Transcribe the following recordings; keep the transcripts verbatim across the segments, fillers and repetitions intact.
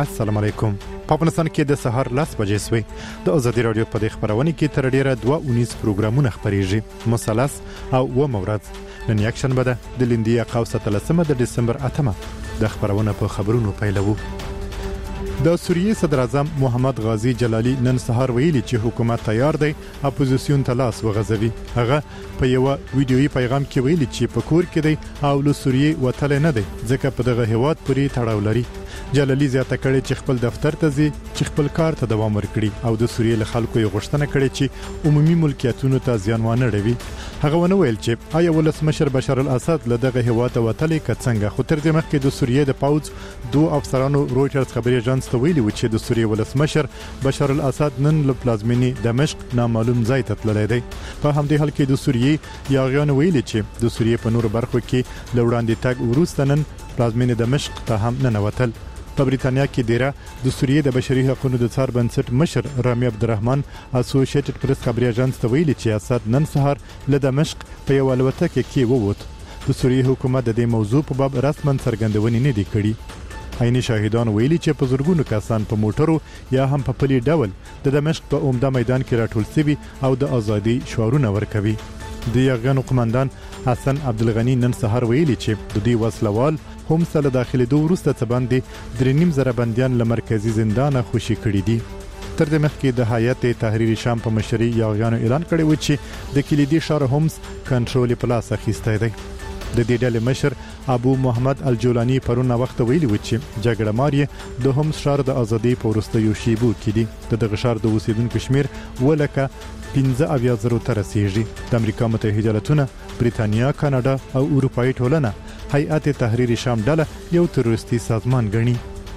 السلام علیکم. په افغانستان کې د سهار لس بجې سوې د ازادي رادیو په دې خبرونه کې تر ډیره دوه اونیز پروګرامونه خبريږي. مثلث او و مورز نن یک شنبه ده د لیندیا قوسه تلسمه د دسمبر اتمه د خبرونه په خبرونو پیلوو. د سوریې صدر اعظم محمد غازی جلالی نن سهار ویلي چې حکومت تیار دی اپوزیسیون ته لاس وغځوي. هغه په یو ویډیويي پیغام کې ویلي چې په کور کې دی او له سوریې وتل نه دی ځکه په دغه هیواد پورې تړاو لري. جلالی زیاته کړي چې خپل دفتر ته ځي چې خپل کار ته دوام ورکړي او د سوریې له خلکو یې غوښتنه کړې چې عمومي ملکیتونو ته زیان ونه رسوي. هغه ونه ویل چې آیا ولسمشر بشار الاسد له دغه هیواد ته وتلی کڅنګه. خو تر دې مخکې د سوریې د پاوز دوه افسرانو رويټرز خبري اژانس ته ویلي و چې د سوریې ولسمشر بشار الاسد نن له پلازمینې دمشق نامعلوم ځای ته تللی دی. په همدې حال کې د سوریې یاغیان ویلي چې د سوریې په نورو برخو کې له وړاندې تګ وروسته نن پلازمینې دمشق ته هم ننوتل. په بریتانیا کې دیره د سوریې د بشري حقوقو د څار بنسټ مشر رامي عبدالرحمن اسوسییټډ پریس خبري اژانس ته ویلي چې اسد نن سهار له دمشق په یو الوتکه کې ووت. د سوریې حکومت د دې موضوع په باب رسماً څرګندونې نه دي کړې. عیني شاهدان ویلي چې په زورګونو کسان په موټرو یا هم په پلي ډول د دمشق په عمده میدان کې راټول شوي او د ازادي شعارونه ورکوي. د یاغیانو قومندان حسن عبدالغنی نن سهار ویلي چې د دې وسلوال هم سره داخلي دوه وروسته څه باندې درې نیم زره بنديان له مرکزی زندان خوشي کړي دي. تر دې مخکې د هیئت تحریر شام په مشرۍ یاغیانو اعلان کړی و چې د کلیدي ښار هومس کنټرول په لاس اخیستی دی. د دې ډلې مشر ابو محمد الجولانی پرونه وخت ویلي و چې جګړه ماري د هومس ښار د ازادي په وروستیو شیبو کې دي. د دغه ښار د اوسیدونکو شمیر ولکه پنځه اویا زره ته رسیږي. د امریکا متحده ایالاتونه، بریتانیا، کاناډا او اروپאי ټولنه هیئت تحریر شام ډله یو تروریستي سازمان ګڼي.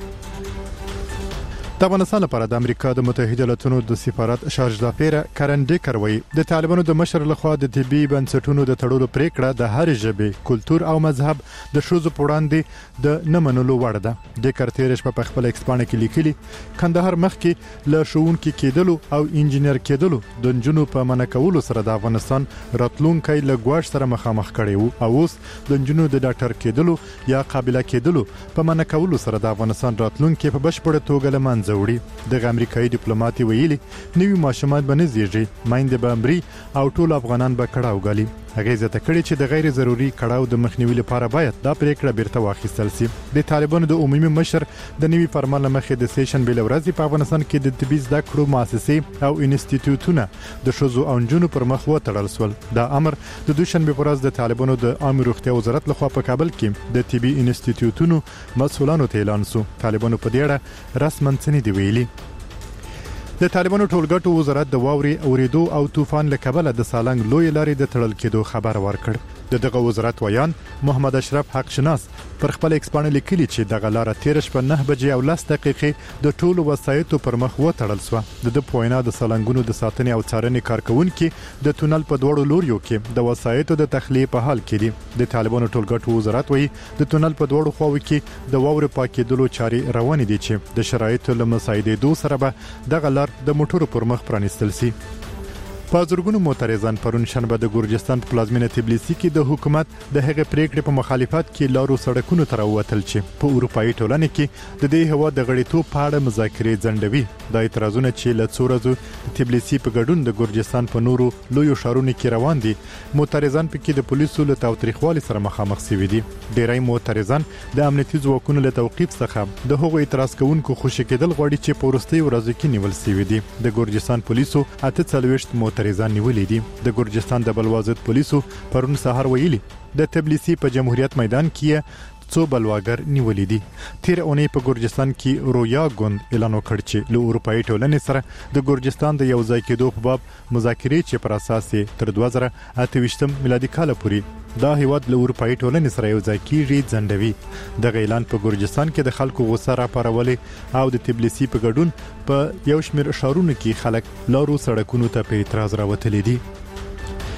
د افغانستان لپاره د امریکا د متحده ایالاتونو د سفارت شارج لافیر کرن ډیکر وایي د طالبانو د مشر لخوا د طبي بنسټونو د تړلو پریکړه د هر ژبې، کلتور او مذهب د شوزو په وړاندې د نه منلو وړ ده. ډیکر تیر شپه په خپل ایکسپانه کې لیکلي کندهار مخکې له ښوونکي کېدلو او انجینر کېدلو د نجونو په منع کولو سره د افغانستان راتلونکی له ګواښ سره مخامخ کړی وو او اوس د نجونو د ډاکټر کېدلو یا قابله کېدلو په منع کولو سره د افغانستان راتلونکی په بشپړه توګه له منځه وړي. دغه امریکایي ډیپلوماټ ویلي نوی ماشومان به نه زیږي، مایندې به امري او ټول افغانان به کړهو غالي. هغه زیاته کړي چې د غیر ضروري کړهو د مخنیوي لپاره باید دا پریکړه بیرته واخیستل شي. د طالبانو د عمومي مشر د نوي فرمان لمخې د سیشن بل ورځ په افغانستان کې د طبي زده کړو مؤسسې او انسټیټیوټونه د شوزو او نجونو پر مخ وتړل شول. دا امر د دوشنبه په ورځ د طالبانو د عامه روغتیا وزارت لخوا په کابل کې د طبي انسټیټیوټونو مسؤلانو ته اعلان شو. طالبانو په دې اړه رسماً څه نه دی ویلي. د طالبانو ټولګټو وزارت د واوري اوریدو او طوفان له کبله د سالنګ لوی لارې د تړل کېدو خبر ورکړ. د دغه وزارت ویان محمد اشرف حق شناس پر خپل ایکسپانه لیکلي چې دغه لار تیر شپه نه بجې او لس دقیقې د ټولو وسایطو پر مخ وتړل شو. د د پوینا د سالنګونو د ساتنې او څارنې کارکونکو د تونل په دوړو لوریو کې د وسایطو د تخلیه په حال کې دي. د طالبانو ټولګټو وزارت وایي د تونل په دوړو خواو کې د واورو پاکېدلو چارې روانې دي چې د شرایطو له مساعدېدو سره به دغه لار د موټرو پر مخ پرانیستل شي. په زورګونو معترضان پرون شنبه د ګورجستان په پلازمینه تبلیسي کې د حکومت د هغې پریکړې په مخالفت کې لارو سړکونو ته راووتل چې په اروپאי ټولنه کې د دې هوا د غړیتوب په اړه مذاکرې ځنډوي. دا اعتراضونه چې له څو ورځو تبلیسي په ګډون د ګورجستان په نورو لویو ښارونو کې روان دي. معترضان پکې د پولیسو له تاوتریخوالي سره مخامخ شوي دي. ډیری معترضان د امنیتي ځواکونو له توقیف څخه د هغو اعتراض کوونکو خوشي کېدل غواړي چې په وروستیو ورځو کې نیول شوي دي. د ګورجستان پولیسو اته څلوېښت معترضان نیولې دي. د ګورجستان د بلوازت پولیسو پرون سهار ویلي د تبلیسي په جمهوریت میدان کې څو بلواګر نیولې دي. تیر اونۍ په ګورجستان کې رویا ګوند اعلان وکړ چې له اروپאי ټولنې سره د ګورجستان د یو ځای کېدو په باب مذاکرې چې پر اساس تر دوه زره اته ویشتم میلادي کال پورې دا هیواد له اروپאי ټولنې سره یو ځای کیږي ځنډوي. دغه اعلان په ګورجستان کې د خلکو غوسه راپارولې او د تبلیسي په ګډون په یو شمېر ښارونو کې خلک لارو سړکونو ته په اعتراض راوتلي دي.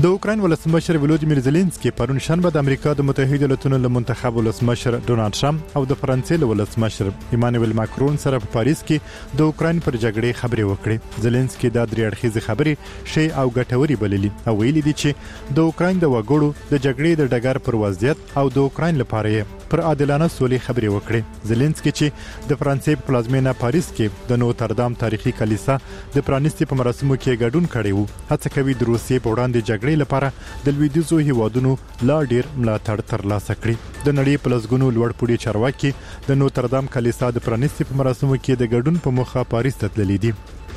د اوکراین ولسمشر ولودیمیر زيلنسکي پرون شنبه د امریکا د متحده ایالاتونو له منتخب ولسمشر ډونالد ترامپ او د فرانسې له ولسمشر ایمانوئل ماکرون سره په پاریس کې د اوکراین پر جګړې خبرې وکړې. زيلنسکي د درې اړخیزې خبرې شی او ګټوري بللي او ویلي دي چې د اوکراین د وګړو د جګړې د ډګر پر وضعیت او د اوکراین لپاره پر عادلانه سولې خبرې وکړې. زيلنسکي چې د فرانسې په پلازمینه پاریس کې د نوتردام تاریخي کلیسا د پرانیستي په مراسمو کې ګډون کړی وو، هڅه کوي د روسیې په وړاندې جګړې لپاره د لویدیځو هیوادونو لا ډیر ملاتړ ترلاسه کړي. د نړۍ په لسګونو لوړپوړي چارواکي د نوتردام کلیسا د پرانیستي په مراسمو کې د ګډون په موخه پاریس ته تللي دي.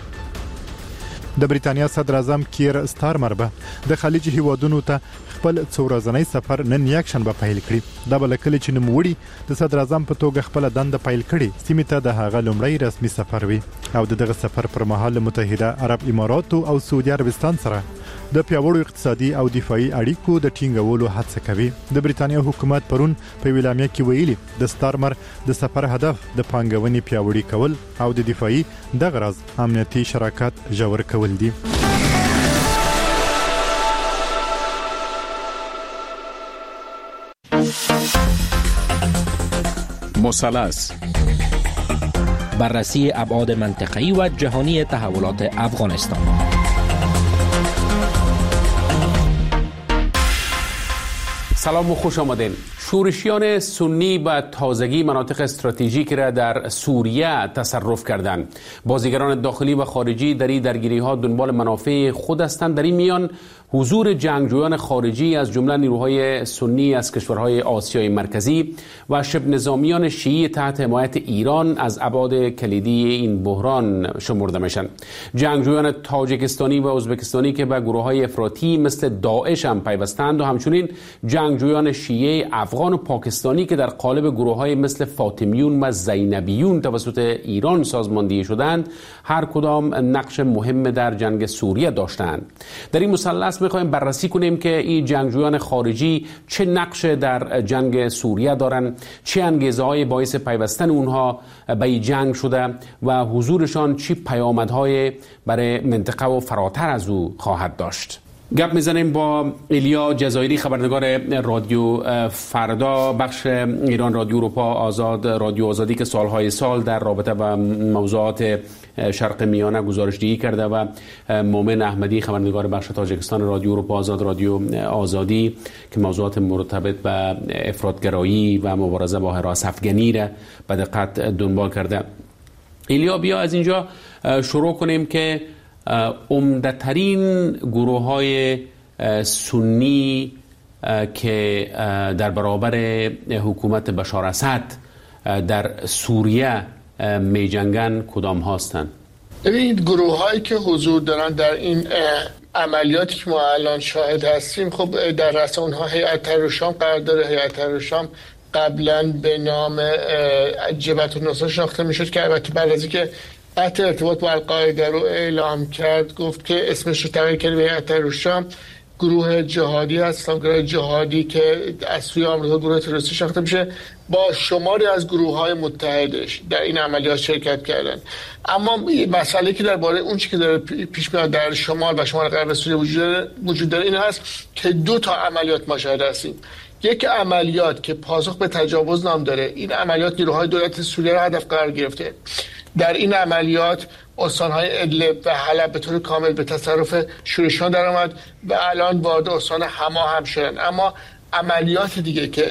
د بریتانیا صدر اعظم کیر سټارمر به د خلیج هیوادونو ته خپل څورځنی سفر نن یک شنبه پیل کړی. دا بل کله چې نوموړي د صدر اعظم په توګه خپل دنده پیل کړي سیمه ته د هغه لومړی رسمي سفر وي او دغه سفر پر مهال متحده عرب امارات او سعودي عربستان سره د پیاوړو اقتصادي او دفاعي اړیکو د ټینګولو هڅه کوي. د بریتانیا حکومت پرون په ویلامیا کې ویلي د سټارمر د سفر هدف د پانګونې پیاوړي کول او د دفاعي د غرض امنیتي شراکت جوړ کول دي. مثلث بررسی ابعاد منطقه‌ای و جهانی تحولات افغانستان. سلام و خوش آمدین. شورشیان سنی به تازگی مناطق استراتژیک را در سوریه تصرف کردند. بازیگران داخلی و خارجی در این درگیری‌ها دنبال منافع خود هستند. در این میان حضور جنگجویان خارجی از جمله نیروهای سنی از کشورهای آسیای مرکزی و شبه نظامیان شیعی تحت حمایت ایران از ابعاد کلیدی این بحران شمرده میشن. جنگجویان تاجیکستانی و ازبکستانی که به گروه‌های افراطی مثل داعش هم پیوستند و همچنین جنگجویان شیعه افغان و پاکستانی که در قالب گروه‌های مثل فاطمیون و زینبیون توسط ایران سازماندهی شدند هر کدام نقش مهم در جنگ سوریه داشتند. در این مثلث میخوایم بررسی کنیم که این جنگجویان خارجی چه نقش در جنگ سوریه دارن، چه انگیزه‌های باعث پیوستن اونها به این جنگ شده و حضورشان چه پیامدهای برای منطقه و فراتر از او خواهد داشت. گپ میزنیم با ایلیا جزایری، خبرنگار رادیو فردا، بخش ایران رادیو اروپا آزاد، رادیو آزادی که سالهای سال در رابطه با موضوعات شرق میانه گزارشدهی کرده و مومن احمدی، خبرنگار بخش تاجیکستان رادیو اروپا آزاد، رادیو آزادی که موضوعات مرتبط به افراطگرایی و مبارزه با حراس افغانی را به دقت دنبال کرده. ایلیا، بیا از اینجا شروع کنیم که عمده‌ترین گروه‌های سنی که در برابر حکومت بشار اسد در سوریه می جنگن کدام هستند؟ ببینید، گروه‌هایی که حضور دارن در این عملیاتی که ما الان شاهد هستیم، خب در رأس اونها هیئت تحریر شام قرار داره. هیئت تحریر شام قبلا به نام جبهة النصرة شناخته میشد که البته بعد از اینکه قطع ارتباط با القاعده رو اعلام کرد گفت که اسمش رو تغییر کرد به هیئت تحریر شام. گروه جهادی هست، گروه جهادی که از سوی آمریکا گروه تروریستی شناخته میشه، با شماری از گروه‌های متحدش در این عملیات شرکت کردن. اما مسئله که درباره اون چیزی که داره پیش میاد در شمال و شمال غرب سوریه وجود داره این هست که دو تا عملیات ما شاهد هستیم. یک عملیات که پاسخ به تجاوز نام داره، این عملیات نیروهای دولت سوریه را هدف قرار گرفته. در این عملیات استان‌های ادلب و حلب به طور کامل به تصرف شورشیان در آمد و الان وارد استان حما هم شدن. اما عملیات دیگه که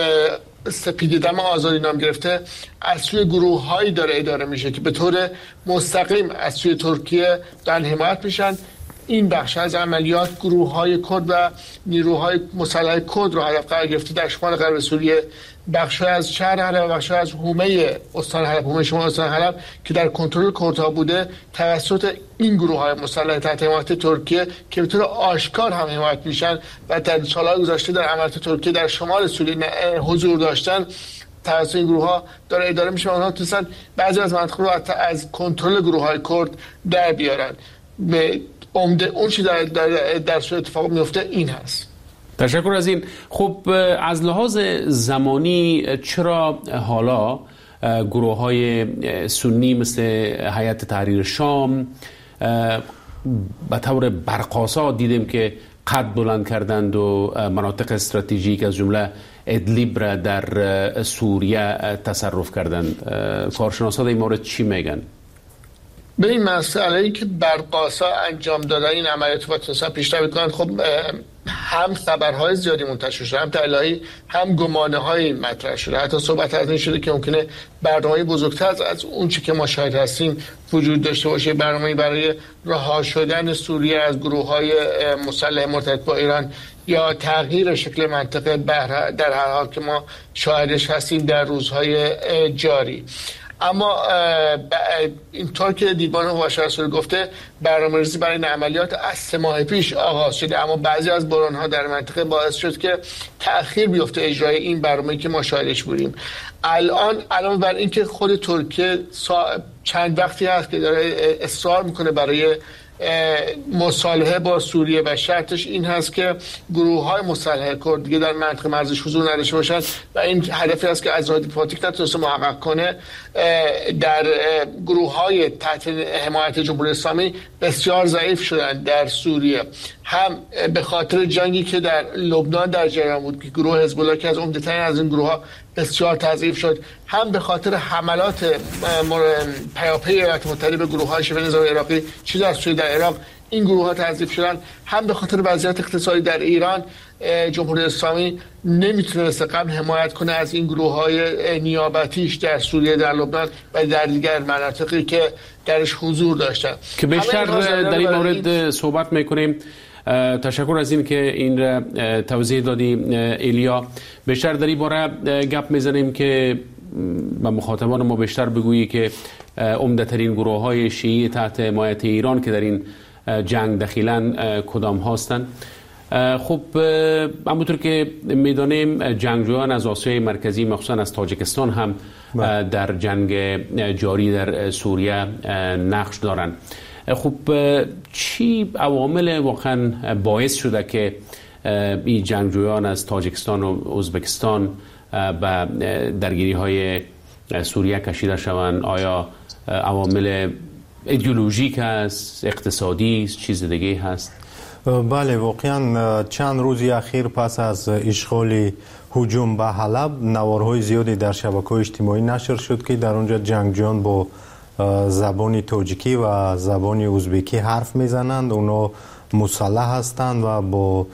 سپیدی دم آزادی نام گرفته از سوی گروه‌هایی داره اداره میشه که به طور مستقیم از سوی ترکیه دارن حمایت میشن. این بخش از عملیات گروه‌های کرد و نیروهای مسلح کرد رو هدف قرار گرفته در شمال غرب سوریه، بخش از شهر حلب و بخش از حومه استان حلب، حومه شمال استان حلب که در کنترل کردها بوده، توسط این گروه‌های مسلح تحت حمایت ترکیه که به طور آشکار هم حمایت میشن و در سال‌های گذشته در عملیات ترکیه در شمال سوریه حضور داشتن، توسط این گروه‌ها داره اداره میشه. اونها تونستن بعضی از مناطق رو از کنترل گروه‌های کرد در بیارن. به عمده اون چی در در در سوریه اتفاق میفته این هست. تشکر از این. خب از لحاظ زمانی چرا حالا گروه‌های سنی مثل هیئت تحریر شام به طور برقاسا دیدیم که قد بلند کردند و مناطق استراتژیک از جمله ادلیب را در سوریه تصرف کردند. کارشناسان در این مورد چی میگن؟ به این مسئله‌ای که برقاسا انجام دادن این عملیات و تونستن پیشروی کنند، خب هم خبرهای زیادی منتشر شده، هم تحلیل‌هایی، هم گمانه‌هایی مطرح شده. حتی صحبت از این شده که ممکنه برنامه‌ای بزرگتر از, از اون چی که ما شاهد هستیم وجود داشته باشه، برنامه‌ای برای رها شدن سوریه از گروه‌های مسلح مرتبط با ایران یا تغییر شکل منطقه در هر حال که ما شاهدش هستیم در روزهای جاری. اما اینطور که دیوان حقوق بشر گفته برنامه‌ریزی برای این عملیات از سه ماه پیش آغاز شده، اما بعضی از بحران‌ها در منطقه باعث شد که تأخیر بیفته اجرای این برنامه‌ای که ما شاهدش بودیم. الان الان بر اینکه خود ترکیه چند وقتی هست که داره اصرار میکنه برای مصالحه با سوریه و شرطش این هست که گروه‌های مسلح کرد دیگه در منطقه مرزش حضور نداشته باشند و این هدفی است که از راه دیپلماتیک نتونسته محقق کنه. در گروه‌های تحت حمایت جمهوری اسلامی بسیار ضعیف شدن در سوریه، هم به خاطر جنگی که در لبنان در جریان بود که گروه حزب الله که از عمده‌ترین از این گروه‌ها بسیار تضعیف شد، هم به خاطر حملات پیاپی ایالات متحده به گروه‌های شبه نظامی عراقی چه در سوریه در عراق این گروه‌ها تضعیف شدن، هم به خاطر وضعیت اقتصادی در ایران جمهوری اسلامی نمیتونسته قبل حمایت کنه از این گروه‌های نیابتیش در سوریه، در لبنان و در دیگر مناطقی که درش حضور داشتن که بیشتر در این مورد صحبت میکنیم. تشکر از این که این را توضیح دادی ایلیا. بیشتر در این باره گپ میزنیم که با مخاطبان ما بیشتر بگویی که عمده ترین گروه های شیعی تحت حمایت ایران که در این جنگ دخیلن کدام هستند. خب همونطور که میدانیم جنگجویان از آسیای مرکزی مخصوصا از تاجیکستان هم در جنگ جاری در سوریه نقش دارند. خب چی عوامل واقعا باعث شده که این جنگجویان از تاجیکستان و ازبکستان به درگیری های سوریه کشیده شوند؟ آیا عوامل ایدئولوژیک است، اقتصادی است، چیز دیگه هست؟ بله، واقعا چند روزی اخیر پس از اشغال هجوم به حلب نوارهای زیادی در شبکه‌های اجتماعی نشر شد که در اونجا جنگجویان با زبان تاجیکی و زبان ازبکی حرف میزنند. اونا مسلح هستند و با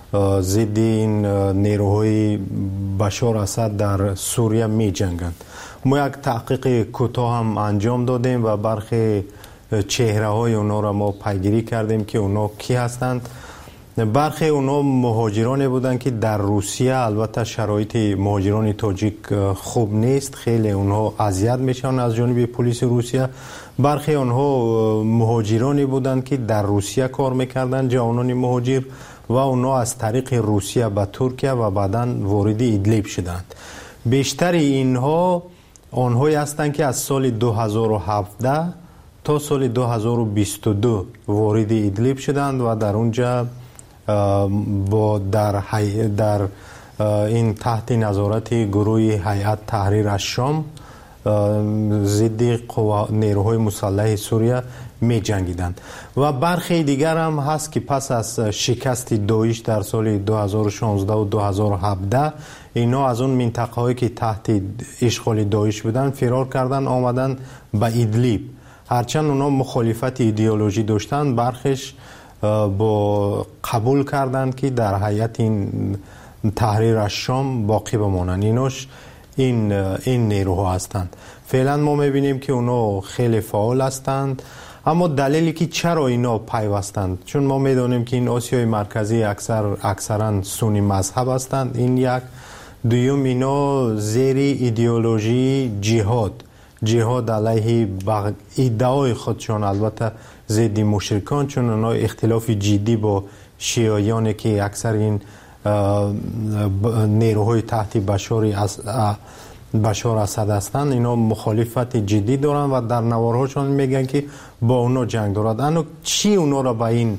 ضد این نیروهای بشار اسد در سوریه می جنگند. ما یک تحقیق کوتاه هم انجام دادیم و برخی چهره های اونا را ما پیگیری کردیم که اونا کی هستند. برخی اونا مهاجرانی بودند که در روسیه، البته شرایط مهاجران تاجیک خوب نیست، خیلی اونها اذیت میشن از جانب پلیس روسیه. برخی اونها مهاجرانی بودند که در روسیه کار میکردند، جوانان مهاجر، و اونا از طریق روسیه به ترکیه و بعداً وارد ادلیب شدند. بیشتر اینها آنهایی هستند که از سال دو هزار و هفده تا سال دو هزار و بیست و دو وارد ادلیب شدند و در اونجا با در, حی... در این تحت نظارت گروه هیئت تحریر الشام ضد قوا... نیروهای مسلح سوریه می جنگیدند. و برخی دیگر هم هست که پس از شکست داعش در سال دو هزار و شانزده و دو هزار و هفده اینا از اون منطقه هایی که تحت اشغال داعش بودن فرار کردن آمدن به ادلیب. هرچند اونا مخالفت ایدئولوژی داشتن، برخیش با قبول کردند که در هیئت این تحریر الشام باقی بمانند. ایناش این این نیروها هستند. فعلا ما میبینیم که اونا خیلی فعال هستند، اما دلیلی که چرا اینا پیوستند، چون ما میدونیم که این آسیای مرکزی اکثر اکثرا سنی مذهب هستند، این یک. دوم اینا زیر ایدئولوژی جهاد جهاد علیه بغ... ادعای خودشان، البته ضد مشرکان، چون اونا اختلاف جدی با شیعیانی که اکثر این نیروهای تحت بشار از بشار اسد هستند، اینا مخالفت جدی دارن و در نوارهاشون میگن که با اونا جنگ دارد. اما چی اونا را به این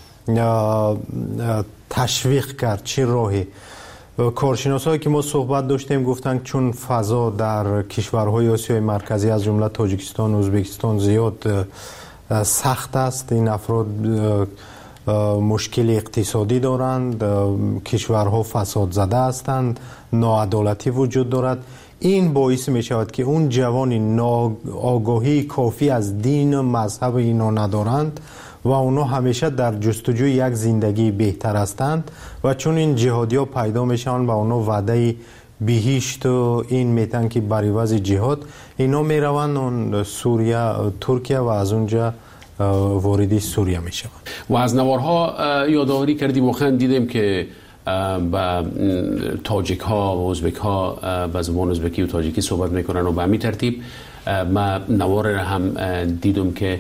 تشویق کرد؟ چی راهی؟ کارشناسایی که ما صحبت داشتیم گفتن چون فضا در کشورهای آسیای مرکزی از جمله تاجیکستان و ازبکستان زیاد سخت است، این افراد مشکل اقتصادی دارند، کشورها فساد زده هستند، ناعدالتی وجود دارد. این باعث می شود که اون جوان آگاهی کافی از دین و مذهب اینا ندارند و اونا همیشه در جستجوی یک زندگی بهتر هستند و چون این جهادی ها پیدا میشن و اونا وعده بهشت و این میتن که بر عوض جهاد اینا میروند اون سوریه ترکیه و از اونجا واردی سوریه میشن. و از نوارها یادآوری کردیم و خند دیدیم که با تاجیک ها و ازبک ها با زبان ازبکی و تاجیکی صحبت میکنن و به همین ترتیب ما نوار را هم دیدم که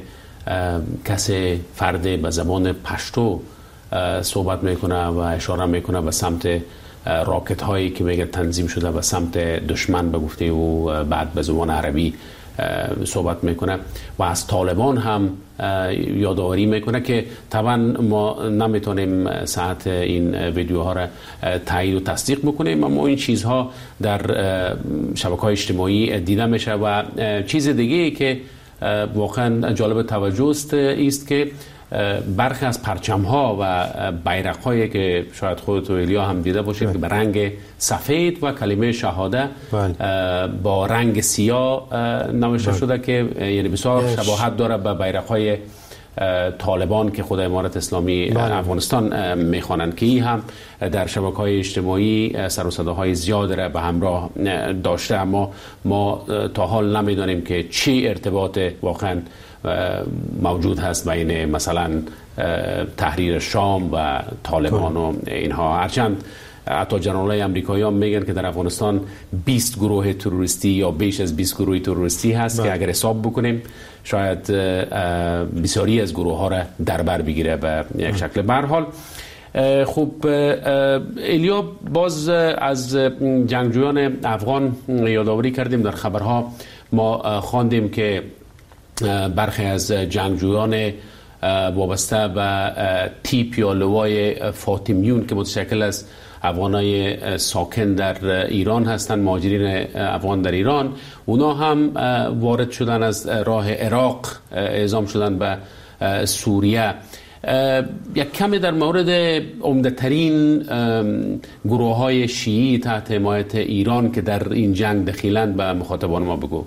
کسی فرد به زبان پشتو صحبت میکنه و اشاره میکنه به سمت راکت هایی که میگه تنظیم شده به سمت دشمن به گفته و بعد به زبان عربی صحبت میکنه و از طالبان هم یادآوری میکنه که طبعا ما نمیتونیم ساعت این ویدیوها را تایید و تصدیق بکنیم، اما این چیزها در شبکه‌های اجتماعی دیده میشه. و چیز دیگه که واقعا جالب توجه است است که برخی از پرچم‌ها و بیرق‌هایی که شاید خودت و ایلیا هم دیده باشید که به رنگ سفید و کلمه شهاده با رنگ سیاه نوشته شده که یعنی بسیار شباهت داره به بیرق‌های طالبان که خود امارت اسلامی بله. افغانستان میخوانند که این هم در شبکه‌های اجتماعی سر و صداهای زیاد را به همراه داشته، اما ما تا حال نمیدانیم که چی ارتباط واقعا موجود هست بین مثلا تحریر شام و طالبان و اینها. هرچند حتی جنرالای امریکایی هم میگن که در افغانستان بیست گروه تروریستی یا بیش از بیست گروه تروریستی هست بله. که اگر حساب بکنیم شاید بسیاری از گروه ها را در بر بگیره به یک شکل. به هر حال خب ایلیا، باز از جنگجویان افغان یادآوری کردیم. در خبرها ما خواندیم که برخی از جنگجویان وابسته به تیپ یا لوای فاطمیون که متشکل از افغانای ساکن در ایران هستند، مهاجرین افغان در ایران، اونا هم وارد شدن از راه عراق، اعزام شدن به سوریه. یک کمی در مورد عمده‌ترین گروه های شیعی تحت حمایت ایران که در این جنگ دخیلند به مخاطبان ما بگو.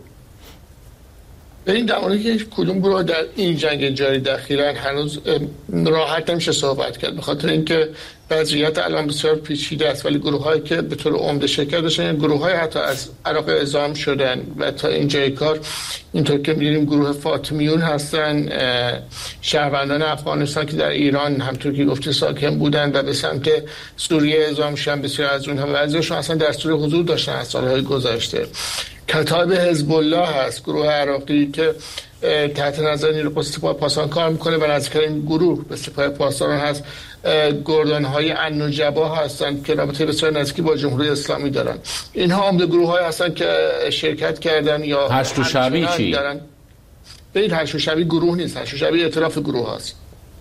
این در مورد که کدوم گروه در این جنگ جاری دخیلن هنوز راحت نمیشه صحبت کرد، به خاطر اینکه وضعیت الان بسیار پیچیده است، ولی گروه هایی که به طور عمده شرکت داشتن گروه های حتی از عراق اعزام شدن و تا اینجای کار اینطور که می‌بینیم گروه فاطمیون هستن، شهروندان افغانستان که در ایران همطور که گفتی ساکن بودن و به سمت سوریه اعزام شدن. بسیار از اونها بعضیشون اصلا در سوریه حضور داشتن از سالهای گذشته. کتاب حزب الله هست، گروه عراقی که تحت نظر نیروی سپاه پاسداران کار میکنه و نزدیکترین گروه به سپاه پاسداران هست گردان‌های النجبا هستند که رابطه بسیار نزدیکی با جمهوری اسلامی دارن. اینها عمده گروه‌هایی هستند که شرکت کردن یا هشت و شبی چی دارن. ببین هشت و شبی گروه نیست، هشت و شبی ائتلاف گروه هست.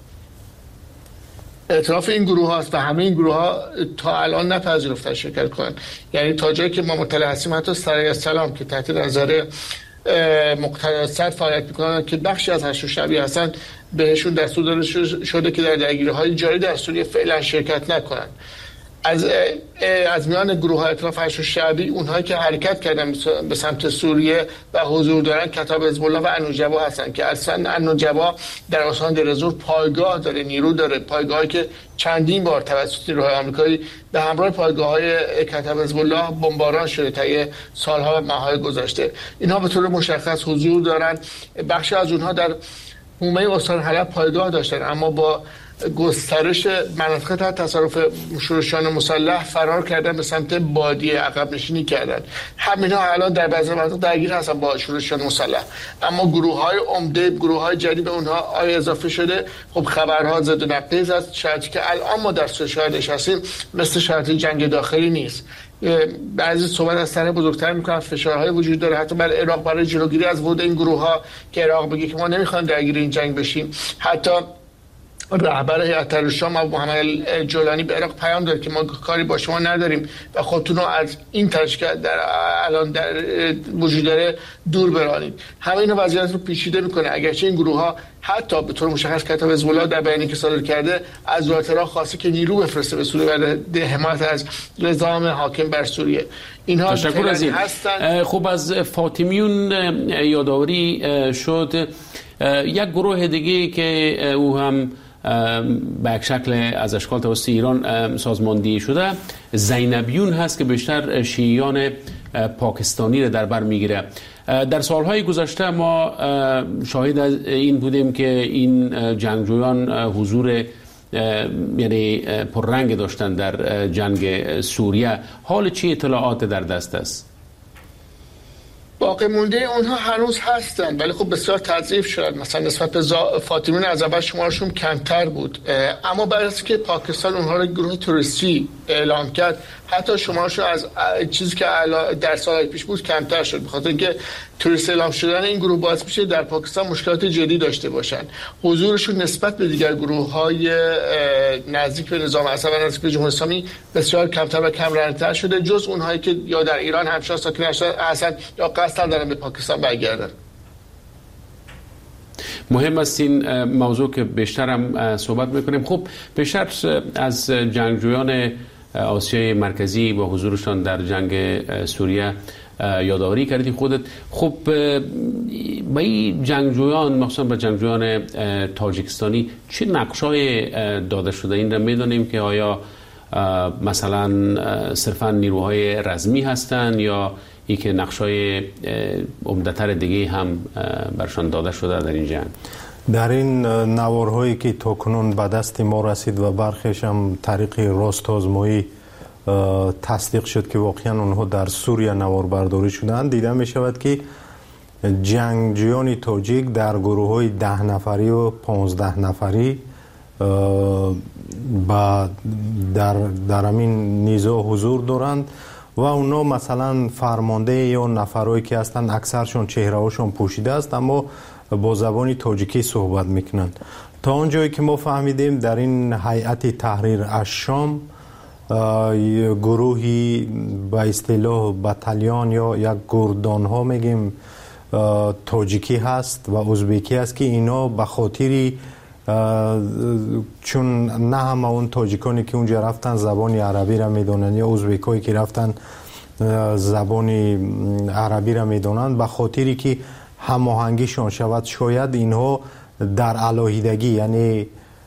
ائتلاف این گروه هاست و همه این گروه ها تا الان نپذیرفتن شرکت کنن. یعنی تا جایی که ما مطلع هستیم حتی سرای السلام که تحت نظر مقتدی صدر فعالیت میکنن که بخشی از هشت و شبی هستن بهشون دستور داده شده که در درگیری‌های جاری در سوریه فعلا شرکت نکنن. از از میان گروه های ائتلاف هشت و شبی اونهایی که حرکت کردن به سمت سوریه و حضور دارن کتاب حزب الله و النجبا هستن که اصلا النجبا در استان دلزور پایگاه داره، نیرو داره، پایگاهی که چندین بار توسط نیروهای آمریکایی به همراه پایگاه‌های کتاب حزب الله بمباران شده طی سالها و ماه‌های گذشته. اینها به طور مشخص حضور دارن. بخشی از اونها در حومه استان حلب پایگاه داشتن، اما با گسترش مناطق تحت تصرف شورشیان مسلح فرار کردن به سمت بادیه، عقب نشینی کردن. همینها الان در بعضی مناطق درگیر هستن با شورشیان مسلح، اما گروه‌های عمده، گروه‌های جدید به اونها آیا اضافه شده؟ خب خبرها ضد و نقیض است. شرایطی که الان ما در شاهدش هستیم مثل شرایط جنگ داخلی نیست. بعضی صحبت از طرح بزرگتر میکنن، فشارهای وجود داره حتی برای عراق برای جلوگیری از ورود این گروه‌ها که عراق بگه که ما نمیخوایم درگیر این جنگ بشیم. حتی رهبر هیئت تحریر شام ابو محمد جولانی به عراق پیام داد که ما کاری با شما نداریم و خودتون رو از این تشکیل در الان در وجود داره دور برانید. همه اینا وضعیت رو پیچیده میکنه. اگرچه این گروه ها حتی به طور مشخص کتاب حزب الله در بیانیه که صادر کرده از دولت عراق خواسته که نیرو بفرسته به سوریه برای حمایت از نظام حاکم بر سوریه. اینها تشکر از این. خب از فاطمیون یادآوری شد. یک گروه دیگه که او هم به یک شکل از اشکال توسط ایران سازماندهی شده زینبیون هست که بیشتر شیعیان پاکستانی را در بر میگیره. در سالهای گذشته ما شاهد این بودیم که این جنگجویان حضور یعنی پررنگ داشتن در جنگ سوریه. حال چی اطلاعات در دست است؟ باقی مونده اونها هنوز هستن ولی خب بسیار تضعیف شدن. مثلا نسبت به فاطمیون از اول شمارشون کمتر بود، اما بعد از که پاکستان اونها رو گروه توریستی اعلام کرد حتی شمارشون از چیزی که در سالهای پیش بود کمتر شد، بخاطر اینکه توریست اعلام شدن این گروه باعث میشه در پاکستان مشکلات جدی داشته باشن. حضورشون نسبت به دیگر گروه‌های نزدیک به نظام اسد و نزدیک به جمهوری اسلامی بسیار کمتر و کم رنگ‌تر شده، جز اونهایی که یا در ایران همشاه ساکن هستند یا قصد دارن به پاکستان برگردن. مهم است این موضوع که بیشتر هم صحبت میکنیم. خب بیشتر از جنگجویان آسیای مرکزی و حضورشان در جنگ سوریه یادآوری کردید خودت. خب با این جنگجویان مخصوصا با جنگجویان تاجیکستانی چه نقشای داده شده؟ این را میدونیم که آیا مثلا صرفا نیروهای رزمی هستند یا ای که نقشای عمده‌تر دیگه هم برشان داده شده در این جنگ؟ در این نوارهایی که تاکنون به دست ما رسید و برخیش هم طریق راست‌آزمایی تصدیق شد که واقعا اونها در سوریه نوار برداری شدند، دیده می شود که جنگجویان تاجیک در گروه های ده نفری و پانزده نفری در در همین نیزه حضور دارند و اونا مثلا فرمانده یا نفرایی که هستند اکثرشون چهره‌هاشون پوشیده است اما با زبان تاجیکی صحبت میکنند. تا اونجایی که ما فهمیدیم در این هیئت تحریر الشام گروهی به اصطلاح بتالیون یا یک گردان ها میگیم تاجیکی هست و ازبکی هست که اینا به خاطری چون نه همه اون تاجیکانی که اونجا رفتن زبان عربی را میدونن یا ازبکایی که رفتن زبان عربی را میدونن، به خاطری که هماهنگیشون شود شاید اینها در علاهیدگی یعنی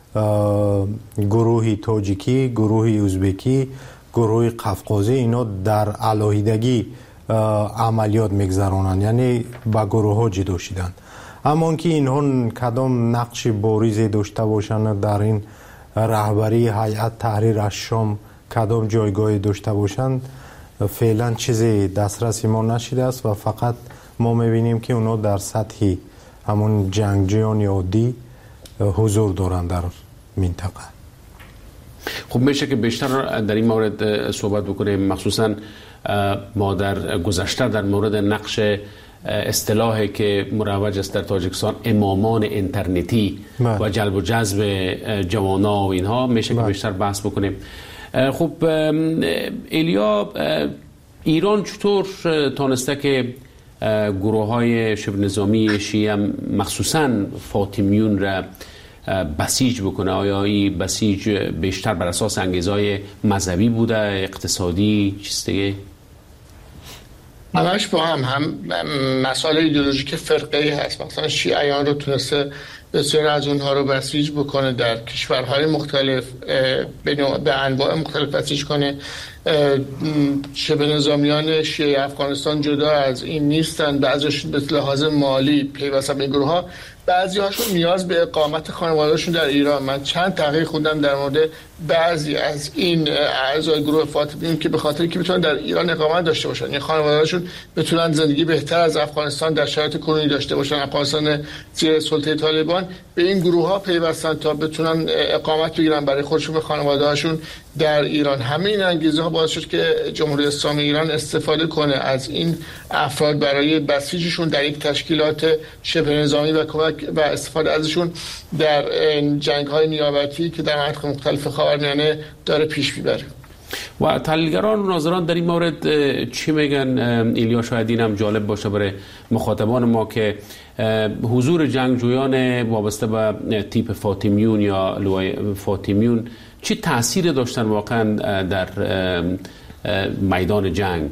گروهی تاجیکی، گروهی ازبکی، گروهی قفقازی اینا در علاهیدگی عملیات میگذرانند، یعنی با گروه ها جدا شدند. اما که اینها کدام نقش بارزی داشته باشند در این رهبری هیئت تحریر الشام کدام جایگاهی داشته باشند فعلا چیزی دسترس ما نشده است و فقط ما میبینیم که اونا در سطح همون جنگجویان عادی حضور دارند در منطقه. خب میشه که بیشتر در این مورد صحبت بکنیم، مخصوصا ما در گذشته در مورد نقش اصطلاحی که مروج است در تاجیکستان امامان اینترنتی بله. و جلب و جذب جوانا و اینها میشه بله. که بیشتر بحث بکنیم. خب ایلیا، ایران چطور تانسته که گروه های شبه نظامی شیعه مخصوصا فاطمیون را بسیج بکنه؟ آیا این بسیج بیشتر بر اساس انگیزهای مذهبی بوده، اقتصادی، چیز دیگه؟ همش با هم هم مسائل ایدئولوژیک فرقه‌ای هست. مثلا شیعیان رو تونسته بسیار از اونها رو بسیج بکنه، در کشورهای مختلف به انواع مختلف بسیج کنه. شبه نظامیان شیعه افغانستان جدا از این نیستن، بعضیشون به لحاظ مالی پیوسته به گروه ها، بعضی هاشون نیاز به اقامت خانواده‌شون در ایران. من چند تحقیق خوندم در مورد بعضی از این اعضای گروه فاطمیون که به خاطر که بتونن در ایران اقامت داشته باشن، یعنی خانواده‌شون بتونن زندگی بهتر از افغانستان در شرایط کنونی داشته باشن، افغانستان زیر سلطه طالبان، به این گروه ها پیوستن تا بتونن اقامت بگیرن برای خودشون و خانواده‌هاشون در ایران. همه این انگیزه ها باعث شد که جمهوری اسلامی ایران استفاده کنه از این افراد برای بسیجشون در یک تشکیلات شبه نظامی و کمک و استفاده ازشون در جنگ‌های نیابتی که در مناطق مختلف خاورمیانه داره پیش میبره. و تحلیلگران و ناظران در این مورد چی میگن ایلیا؟ شاید این هم جالب باشه برای مخاطبان ما که حضور جنگجویان وابسته به تیپ فاطمیون یا لوای فاطمیون چه تأثیر داشتن واقعا در میدان جنگ؟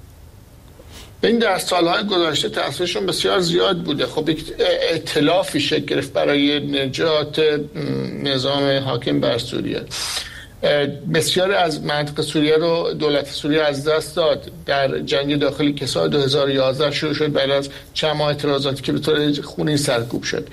این در سالهای گذشته تأثیرشون بسیار زیاد بوده. خب یک ائتلافی شکل گرفت برای نجات نظام حاکم بر سوریه. بسیار از منطقه سوریه رو دولت سوریه از دست داد در جنگ داخلی که سال دو هزار و یازده شروع شد بعد از چند ماه اعتراضاتی که به طور خونین سرکوب شد.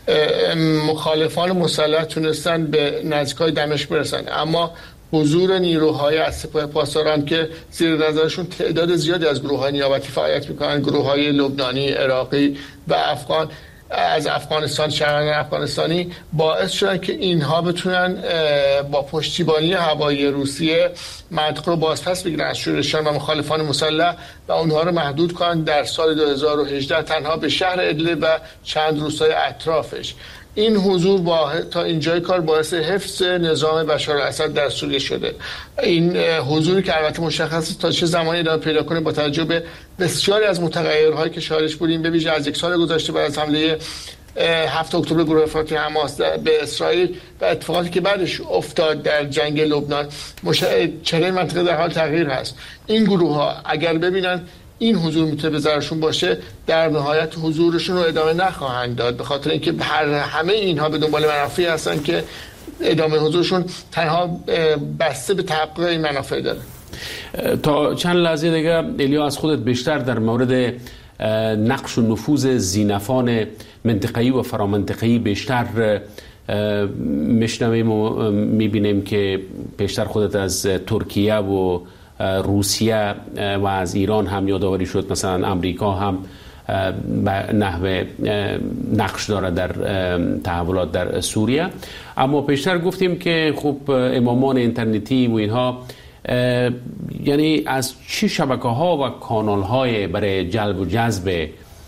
مخالفان مسلح تونستن به نزدیکای دمشق برسن، اما حضور نیروهای از سپاه پاسداران که زیر نظرشون تعداد زیادی از گروه‌های نیابتی فعالیت می‌کنن، گروه‌های لبنانی، عراقی و افغان از افغانستان، شهروندان افغانستانی، باعث شدن که اینها بتونن با پشتیبانی هوایی روسیه منطقه رو بازپس بگیرن از شورشیان و مخالفان مسلح و اونها رو محدود کنن در سال دو هزار و هجده تنها به شهر ادلب و چند روستای اطرافش. این حضور با تا اینجای کار باعث حفظ نظام بشار الاسد در سوریه شده. این حضوری که البته مشخص تا چه زمانی ادامه پیدا کنه با توجه به بسیاری از متغیرهایی که شاهدش بودیم، به ویژه از یک سال گذشته بعد از حمله هفتم اکتبر گروه افراطی حماس به اسرائیل و اتفاقاتی که بعدش افتاد در جنگ لبنان، مش... چهره منطقه در حال تغییر هست. این گروه ها اگر ببینن این حضور میتونه به ضررشون باشه، در نهایت حضورشون رو ادامه نخواهند داد، به خاطر اینکه هر همه اینها به دنبال منافعی هستن که ادامه حضورشون تنها بسته به تحقق این منافع داره. تا چند لحظه دیگه الیا از خودت بیشتر در مورد نقش و نفوذ زینفان منطقه‌ای و فرامنطقه‌ای بیشتر میشنویم و میبینیم که بیشتر خودت از ترکیه و روسیه و از ایران هم یادآوری شد، مثلا امریکا هم به نحو نقش داره در تحولات در سوریه. اما پیشتر گفتیم که خب امامان اینترنتی و اینها یعنی از چه شبکه ها و کانال های برای جلب و جذب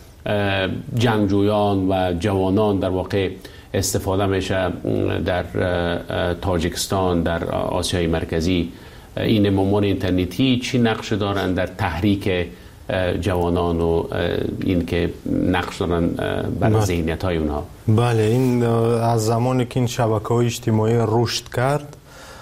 جنگجویان و جوانان در واقع استفاده میشه در تاجیکستان، در آسیای مرکزی؟ این امامان اینترنتی چی نقش دارن در تحریک جوانان و این که نقش دارن بر ذهنیت های اونها؟ بله، این از زمانی که این شبکه‌های اجتماعی رشد کرد،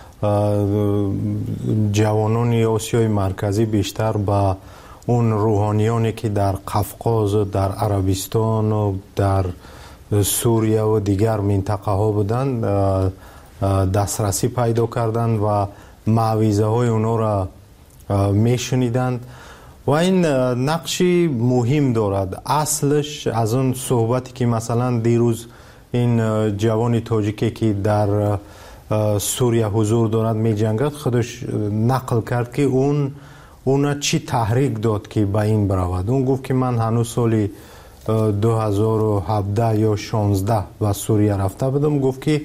جوانان آسیای مرکزی بیشتر با اون روحانیانی که در قفقاز و در عربستان و در سوریه و دیگر منطقه ها بودند دسترسی پیدا کردند و معویزه های اونا را میشنیدند و این نقشی مهم دارد. اصلش از اون صحبتی که مثلا دیروز این جوان تاجیکی که در سوریه حضور دارد می جنگد خودش نقل کرد که اون اون چی تحریک داد که به این برود. اون گفت که من هنوز سالی دو هزار و هفده یا شانزده به سوریه رفته بودم. گفت که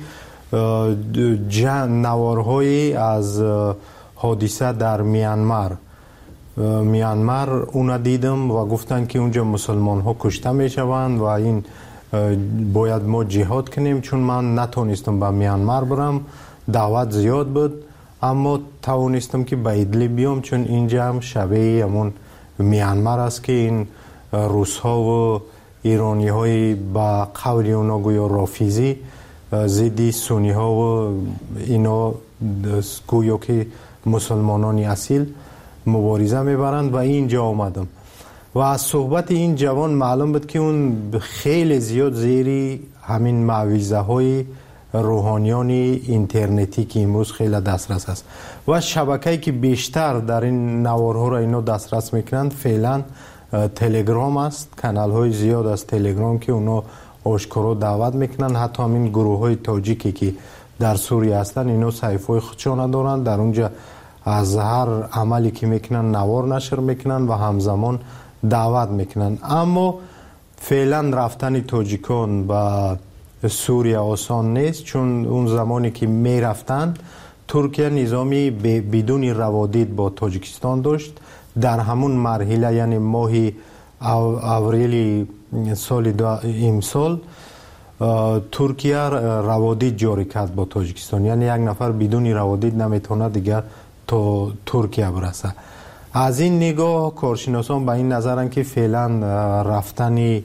نوارهایی از حادثه در میانمار میانمار اون دیدم و گفتن که اونجا مسلمان ها کشته می شوند و این باید ما جهاد کنیم. چون من نتونستم به میانمار برم، دعوت زیاد بود، اما توانستم که به ادلب بیام چون اینجا هم شبیه همون میانمار است که این روس ها و ایرانی های با قول اونا گویا رافیزی ضد سنی ها و اینا گویا که مسلمانانی اصیل مبارزه میبرند و اینجا آمدم و از صحبت این جوان معلوم بود که اون خیلی زیاد زیری همین معویزه های روحانیانی اینترنتی که امروز خیلی دسترس است و شبکه‌ای که بیشتر در این نوارها را اینا دسترس میکنند فعلا تلگرام است. کانال های زیاد از تلگرام که اونا آشکارا دعوت میکنن. حتی همین گروه های تاجیکی که در سوریه هستن اینا صحیفه های خودشان دارن، در اونجا از هر عملی که میکنن نوار نشر میکنن و همزمان دعوت میکنن. اما فعلا رفتن تاجیکان به سوریه آسان نیست، چون اون زمانی که میرفتن ترکیه نظامی بدون روادید با تاجیکستان داشت. در همون مرحله یعنی ماهی اوریل سال امسال ترکیه روادید جاری کرد با تاجیکستان، یعنی یک نفر بدون روادید نمیتونه دیگر تا ترکیه برسه. از این نگاه کارشناسان به این نظرن که فعلا رفتن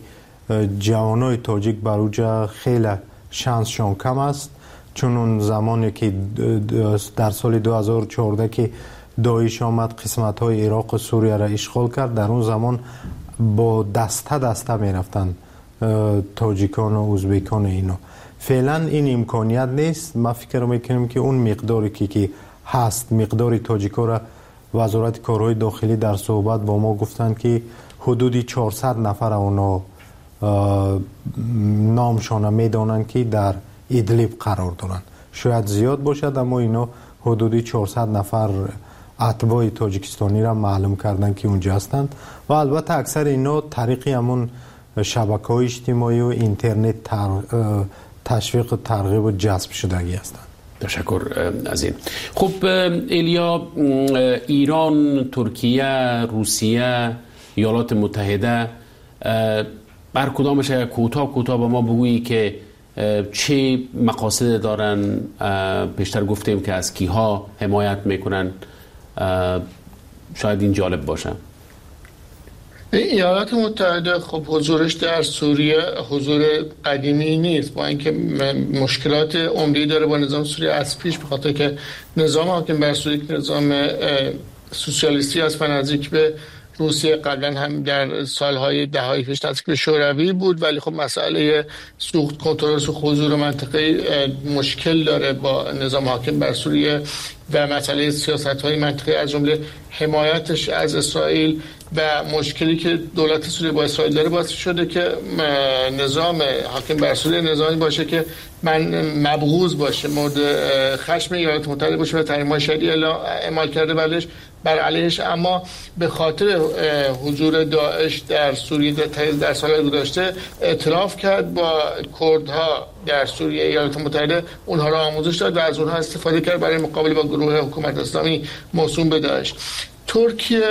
جوانای تاجیک بروجا خیلی شانسشون کم است، چون اون زمانی که در سال دو هزار و چهارده که داعش آمد قسمت های عراق و سوریه را اشغال کرد، در اون زمان با دسته دسته می رفتن تاجیکان و ازبکان اینو. فعلا این امکانیت نیست. ما فکر میکنیم که اون مقداری که, که هست، مقداری تاجیکا را وزارت کارهای داخلی در صحبت با ما گفتن که حدودی چهارصد نفر اونا نامشان میدانند که در ادلیب قرار دارند. شاید زیاد باشد، اما اینا حدودی چهارصد نفر اتباع تاجیکستانی را معلوم کردن که اونجا هستند و البته اکثر اینا طریقی همون شبکه‌های اجتماعی و اینترنت تشویق و ترغیب و جذب شدگی هستند. تشکر از این. خب ایلیا، ایران، ترکیه، روسیه، ایالات متحده، بر کدامش کوتاه کوتاه با ما بگویی که چه مقاصد دارن؟ پیشتر گفتیم که از کیها حمایت میکنن، شاید این جالب باشه. ایالات متحده خب حضورش در سوریه حضور قدیمی نیست، با اینکه مشکلات عمده‌ای داره با نظام سوریه از پیش، به خاطر که نظام حاکم بر سوریه نظام سوسیالیستی است و نزدیک به روسیه، قبلا هم در سالهای دههای پیش نزدیک به شوروی بود، ولی خب مسئله سوخت کنترل سوخت حضور منطقه مشکل داره با نظام حاکم بر سوریه و مسئله سیاست‌های منطقه از جمله حمایتش از اسرائیل و مشکلی که دولت سوریه با اسرائیل داره باعث شده که نظام حاکم بر سوریه نظامی باشه که من مبغوض باشه، مورد خشم ایالات متحده باشه و تحریم‌های شدیدی اعمال کرده بلش بر علیهش. اما به خاطر حضور داعش در سوریه در سالهای گذشته اعتراف کرد با کردها در سوریه. ایالات متحده اونها را آموزش داد و از اونها استفاده کرد برای مقابله با گروه حکومت اسلامی موسوم به داعش. ترکیه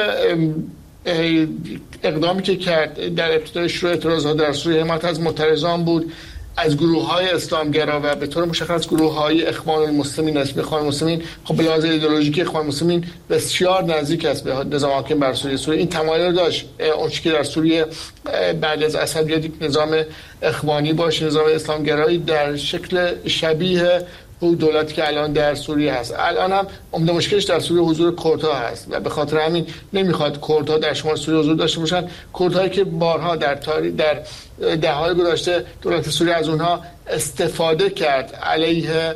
اقدامی که کرد در ابتدای شروع اعتراضات در سوریه حمایت از معترضان بود، از گروه‌های اسلامگرا و به طور مشخص گروه‌های اخوان المسلمین است. اخوان المسلمین خب به لحاظ ایدئولوژیک اخوان المسلمین بسیار نزدیک است به نظام حاکم بر سوریه. سوریه این تمایل داشت اون چیزی که در سوریه بعد از اسد بیاد یک نظام اخوانی باشه، نظام اسلامگرایی در شکل شبیه او دولتی که الان در سوریه هست. الان هم عمده مشکلش در سوریه حضور کردها هست و به خاطر همین نمیخواد کردها در شمال سوریه حضور داشته باشن. کردهایی که بارها در تاریخ در دهه‌های گذشته دولت سوریه از اونها استفاده کرد علیه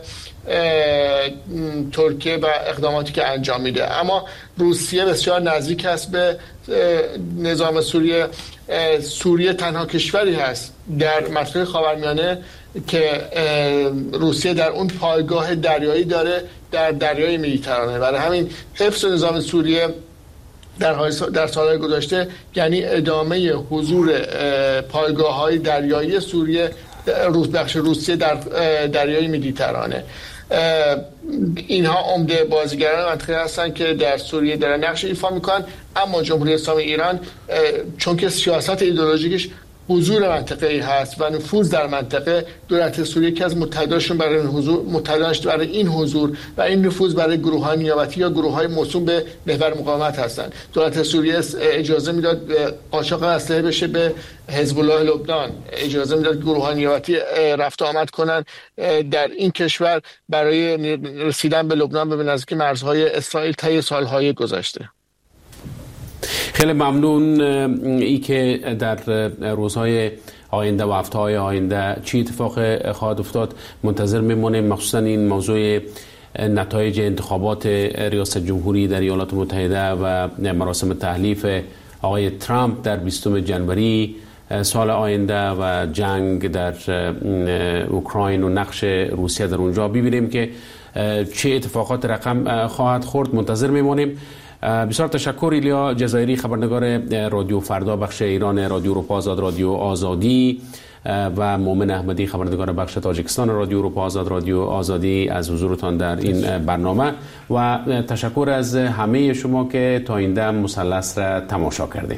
ترکیه و اقداماتی که انجام میده. اما روسیه بسیار نزدیک است به نظام سوریه. سوریه تنها کشوری هست در منطقه خاورمیانه که روسیه در اون پایگاه دریایی داره در دریای مدیترانه. برای همین حفظ نظام سوریه در در سالهای گذشته یعنی ادامه حضور پایگاه‌های دریایی سوریه روس بخش روسیه در دریای مدیترانه. اینها عمده بازیگران منطقه هستند که در سوریه دارن نقش ایفا میکنن. اما جمهوری اسلامی ایران چون که سیاست ایدئولوژیکش حضور منطقه‌ای هست و نفوذ در منطقه، دولت سوریه که از متحداشون برای این حضور متحداش برای این حضور و این نفوذ برای گروه‌های نیابتی یا گروه‌های موسوم به محور مقاومت هستند. دولت سوریه اجازه میداد قاچاق اسلحه بشه به حزب الله لبنان، اجازه میداد گروه‌های نیابتی رفت و آمد کنن در این کشور برای رسیدن به لبنان و به نزدیکی مرزهای اسرائیل طی سال‌های گذشته. خیلی ممنون. ای که در روزهای آینده و هفته‌های آینده چی اتفاق خواهد افتاد منتظر میمونیم، مخصوصا این موضوع نتایج انتخابات ریاست جمهوری در ایالات متحده و مراسم تحلیف آقای ترامپ در بیستم جنوری سال آینده و جنگ در اوکراین و نقش روسیه در اونجا، ببینیم که چه اتفاقات رقم خواهد خورد. منتظر میمونیم. بسیار تشکر ایلیا جزایری، خبرنگار رادیو فردا بخش ایران رادیو اروپا آزاد رادیو آزادی و مومن احمدی، خبرنگار بخش تاجیکستان رادیو اروپا آزاد رادیو آزادی، از حضورتان در این برنامه و تشکر از همه شما که تا این دم مثلث را تماشا کردید.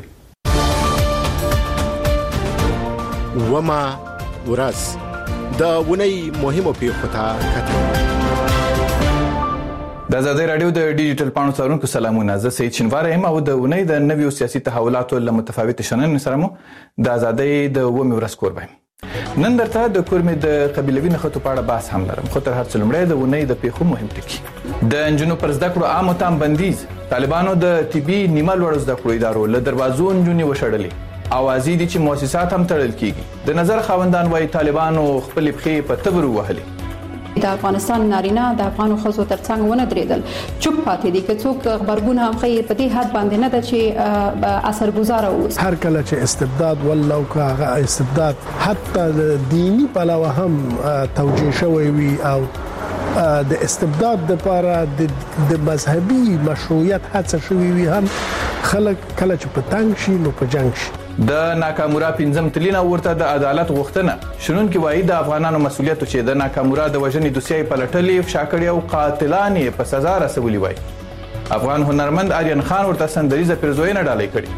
و ما ورځ د ونی مهمو پیښو ته کتل. د آزادۍ راډیو د ډیجیټل پاڼو څارونکو سلامونه. زه سید شینوار یم او د اونۍ د نویو سیاسي تحولاتو له متفاوت شننې سره مو د آزادۍ د اوومې ورځ کوربه یم. نن درته د کورمې د قبیلوي نښتو په اړه بحث هم لرم، خو تر هر څه لومړی د اونۍ د پیښو مهم ټکي. د نجونو پر زده کړو عامو تام بندیز، طالبانو د طبي نیمه لوړو زده کړو ادارو له دروازو نجونې وشړلې، اوازې دي چې مؤسسات هم تړل کیږي. د نظر خاوندان وایي طالبانو خپلې پښې په تبر ووهلې. د افغانستان نارینه د افغانو ښځو ترڅنګ ونه درېدل، چوپ پاتې دي. که څوک خبرګون هم خیر په دې حد باندې نه ده چې اثرګذار اوسي. هر کله چې استبداد ولو که استبداد حتی دینی پلوه هم توجیه شوی وي او د استبداد لپاره د مذهبي مشروعیت هڅه شوی وي، هم خلک کله چې په تنګ شي نو په جنگ شي. د ناکامورا پنځم تلینا ورته د عدالت غوښتنه. شنونکي وایي د افغانانو مسولیت چې د ناکامورا د وژنې دوسیې پلټلې، فشا کړې او قاتلان یې په سزا رسولي وایي. افغان هنرمند آریان خان ورته سندریزه پیرزوینه ډالۍ کړې.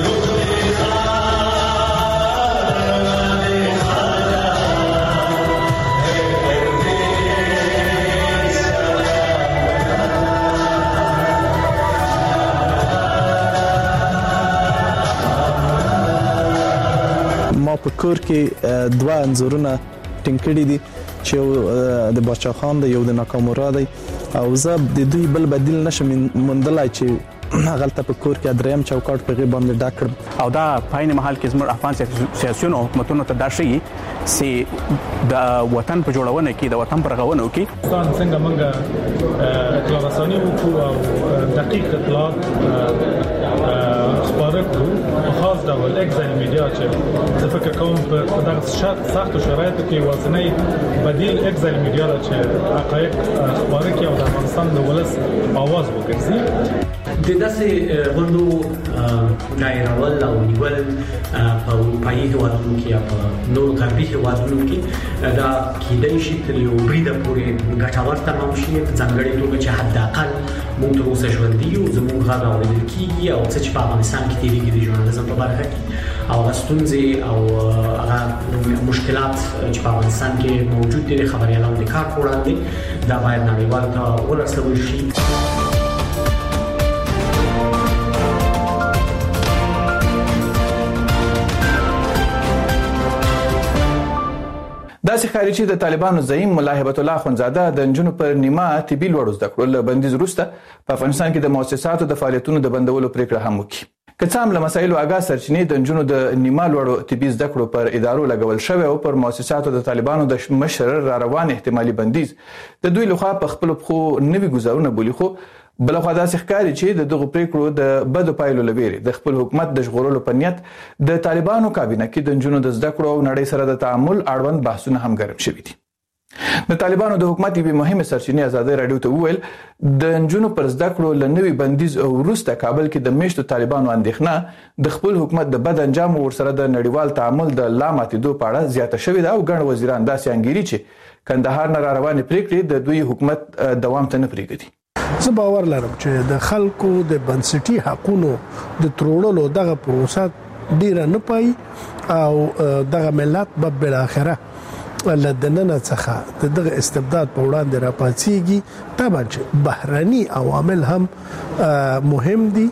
په کور کې دوه انځورونه ټینګ دي چې د باچا خان دی، یو د ناکامورا دی، او زه د دوی بل بدیل نشم موندلای چې هغلته په کور کې دریم چوکاټ په غي باندې ډاک کړم. او دا په عین حال کې زموږ افغان سیاسيونو حکومتونو ته دا شي چې د وطن په جوړونه کې، د وطن پر رغونه کې ځان څنګه منګه اطلاع رساني وکړو او دقیق اطلاعات خبره کړو. خاص ډول اکزایل میډیا چې زه فکر کوم په دغه سخت شرایطو کې وازنۍ بدیل اکزایل میډیا چې حقایق خبره کوي او د افغانستان د ولس आवाज وګرځي. د داسې غونډو دایرول او نیول په اروپایي هیوادونو کې یا په نور غربي هیوادونو کې دا کېدای شي تر یو بریده پورې ګټور تمام شي، په ځانګړي توګه چې حداقل موږ تر اوسه ژوندي یو، زموږ غږ اورېدل کېږي او څه چې په افغانستان کې تېرېږي د ژورنالیزم په برخه کې او هغه ستونزې او هغه مشکلات چې په افغانستان کې موجود دي د خبریالانو د کار په وړاندې دا باید نړیوالو ته ورسول شي. داسې ښکاري چې د طالبانو زعیم ملا هبت الله اخوندزاده د نجونو پر نیمه طبي لوړو زده کړو له بندیز وروسته په افغانستان کې د مؤسساتو د فعالیتونو د بندولو پریکړه هم وکړي. که څه هم له مسایلو اګاه سرچینې د نجونو د نیمه لوړو طبي زده کړو پر ادارو لګول شوی او پر مؤسساتو د طالبانو د مشر را روان احتمالي بندیز د دوی لخوا په خپل پخو نوي ګزارونه بولي، خو بلخوا داسې ښکاري چې د دغو پریکړو د بدو پایلو لویري د خپل حکومت د ژغورلو په نیت د طالبانو کابینه کې د نجونو د زده کړو او نړۍ سره د تعامل اړوند بحثونه هم ګرم شوي دي. د طالبانو د حکومت یوې مهمه سرچینې آزادۍ راډیو ته وویل د نجونو پر زده کړو له نوي بندیز وروسته کابل کې د میشتو طالبانو اندېښنه د خپل حکومت د بد انجام ورسره د نړیوال تعامل د لا ماتېدو په اړه زیاته شوې ده او ګڼ وزیران داسې انګیري چې کندهار نه را روانې پریکړې د دوی حکومت دوام ته نه پرېږدي. زه باور لرم چې د خلکو د بنسټي حقوقو د تروړلو دغه پروسه ډیره نه پای او دغه ملت به بل اخره لدننه څخه دغه استبداد په وړاندې را پاتېږي. طبعا چې بهرني عوامل هم مهم دي،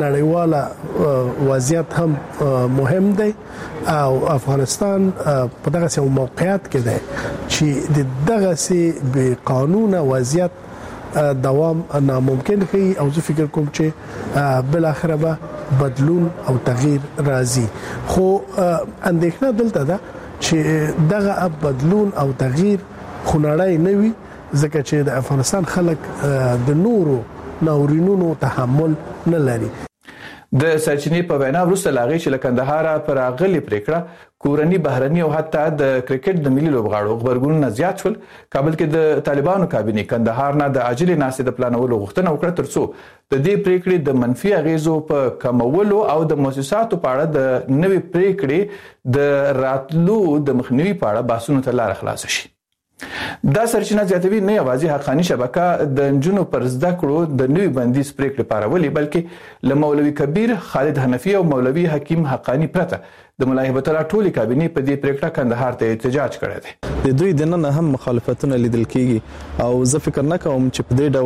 نړیواله وضعیت هم مهم دی او افغانستان په دغه سم موقعیت کې دی چې دغه سي به قانون وضعیت دوام ناممکن کوي او زه فکر کوم چې بل اخره به بدلون او تغییر راځي. خو اندېښنه دلته ده چې دغه بدلون او تغییر خنړای نه وي، ځکه چې د افغانستان خلک د نورو ناورینونو تحمل نه لري. د سرچینې په وینا وروسته لاغې چې له کندهار پر راغلي پریکړه کورنی بهرني او حتی د کرکټ د ملي لوبغاړو خبرګونونه زیات شول. کابل کې د طالبانو کابینه کندهار نه د عاجل ناسې د پلانولو غوښتنه وکړه ترڅو د دې پریکړې د منفي اغیزو په کمولو او د مؤسساتو په اړه د نوې پریکړې د راتلو د مخنیوي په اړه بحثونو ته لار خلاص شي. دا سرچینه زیاتوي نه یوازې حقانی شبکه د نجونو پر زده کړو د نوي بندیز پریکړې پارولې، بلکې له مولوي کبیر، خالد حنفي او مولوي حکیم حقانی پرته د ملا هبت الله ټولي کابینه په دې پریکړه کندهار ته احتجاج کړی دی. د دوی د نن هم مخالفتونه لیدل کیږي او زه فکر نه کوم چې په دې ډول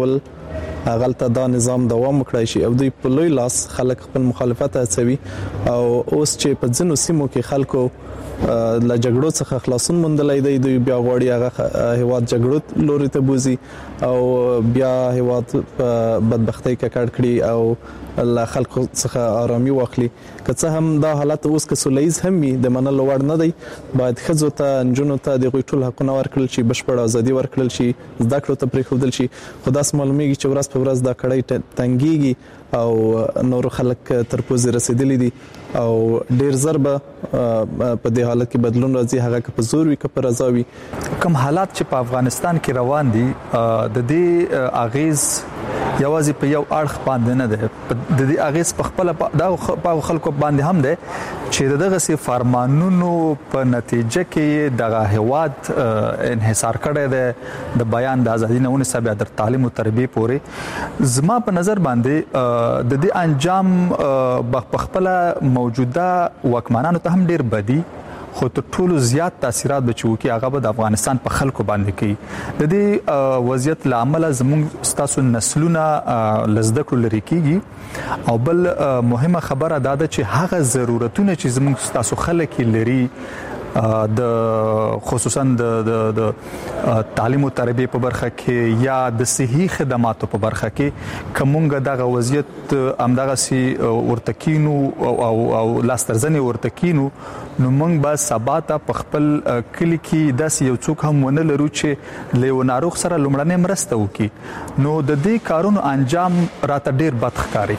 غلطه دا نظام دوام وکړای شي او دوی په لوی لاس خلک خپل مخالفت هڅوي او اوس چې په ځینو سیمو کې خلکو له جګړو څخه خلاصون موندلای دی دوی بیا غواړي هغه هیواد جګړو لوري ته بوزي او بیا هیواد بدبختی کې کډ کړي او له خلکو څخه آرامي واخلي که څه هم دا حالت اوس که سولهییز هم وي د منلو وړ نه دی باید ښځو ته نجونو ته د هغوی ټول حقونه ورکړل شي بشپړه ازادي ورکړل شي زده کړو ته پرېښودل شي خو داسې معلومیږي چې ورځ په ورځ دا کړۍ تنګیږي او نور خلک تر پوزې رسیدلی دي او ډیر زر به په دې حالت کې بدلون راځي هغه که په زور وي که په رضا وي کوم حالات چې په افغانستان کې روان دي د دې اغیز یوازې په یو اړخ باندې نه ده د دې اغیز په خپل د خلکو باندې هم ده چې دغه سي فرمانونو په نتیجه کې دغه هواد انحصار کړی ده د بیان د ازادي نه ونیسه بیا د تعلیم او تربیه پورې زما په نظر باندې د دې انجام په خپل موجوده وکمانانو ته هم ډیر بدی خو تر ټولو زیات تاثیرات به چوکي هغه به د افغانستان په خلکو باندې کوي د دې وضعیت لامل زموږ ستاسو نسلونه لزده کړو لري کیږي او بل مهمه خبره دا ده چې هغه ضرورتونه چې زموږ ستاسو خلک لري د خصوصا د د تعلیم او تربیه په برخه کې یا د صحي خدماتو په برخه کې کومګه دغه وضعیت امدغه سي ورتکینو او او لاسترزنی ورتکینو نو موږ به سباته په خپل کلی کې داسې یو څوک هم ونه لرو چې له ناروغ سره لومړنۍ مرسته وکړي نو د دې کارونو انجام راته ډیر بد ښکاري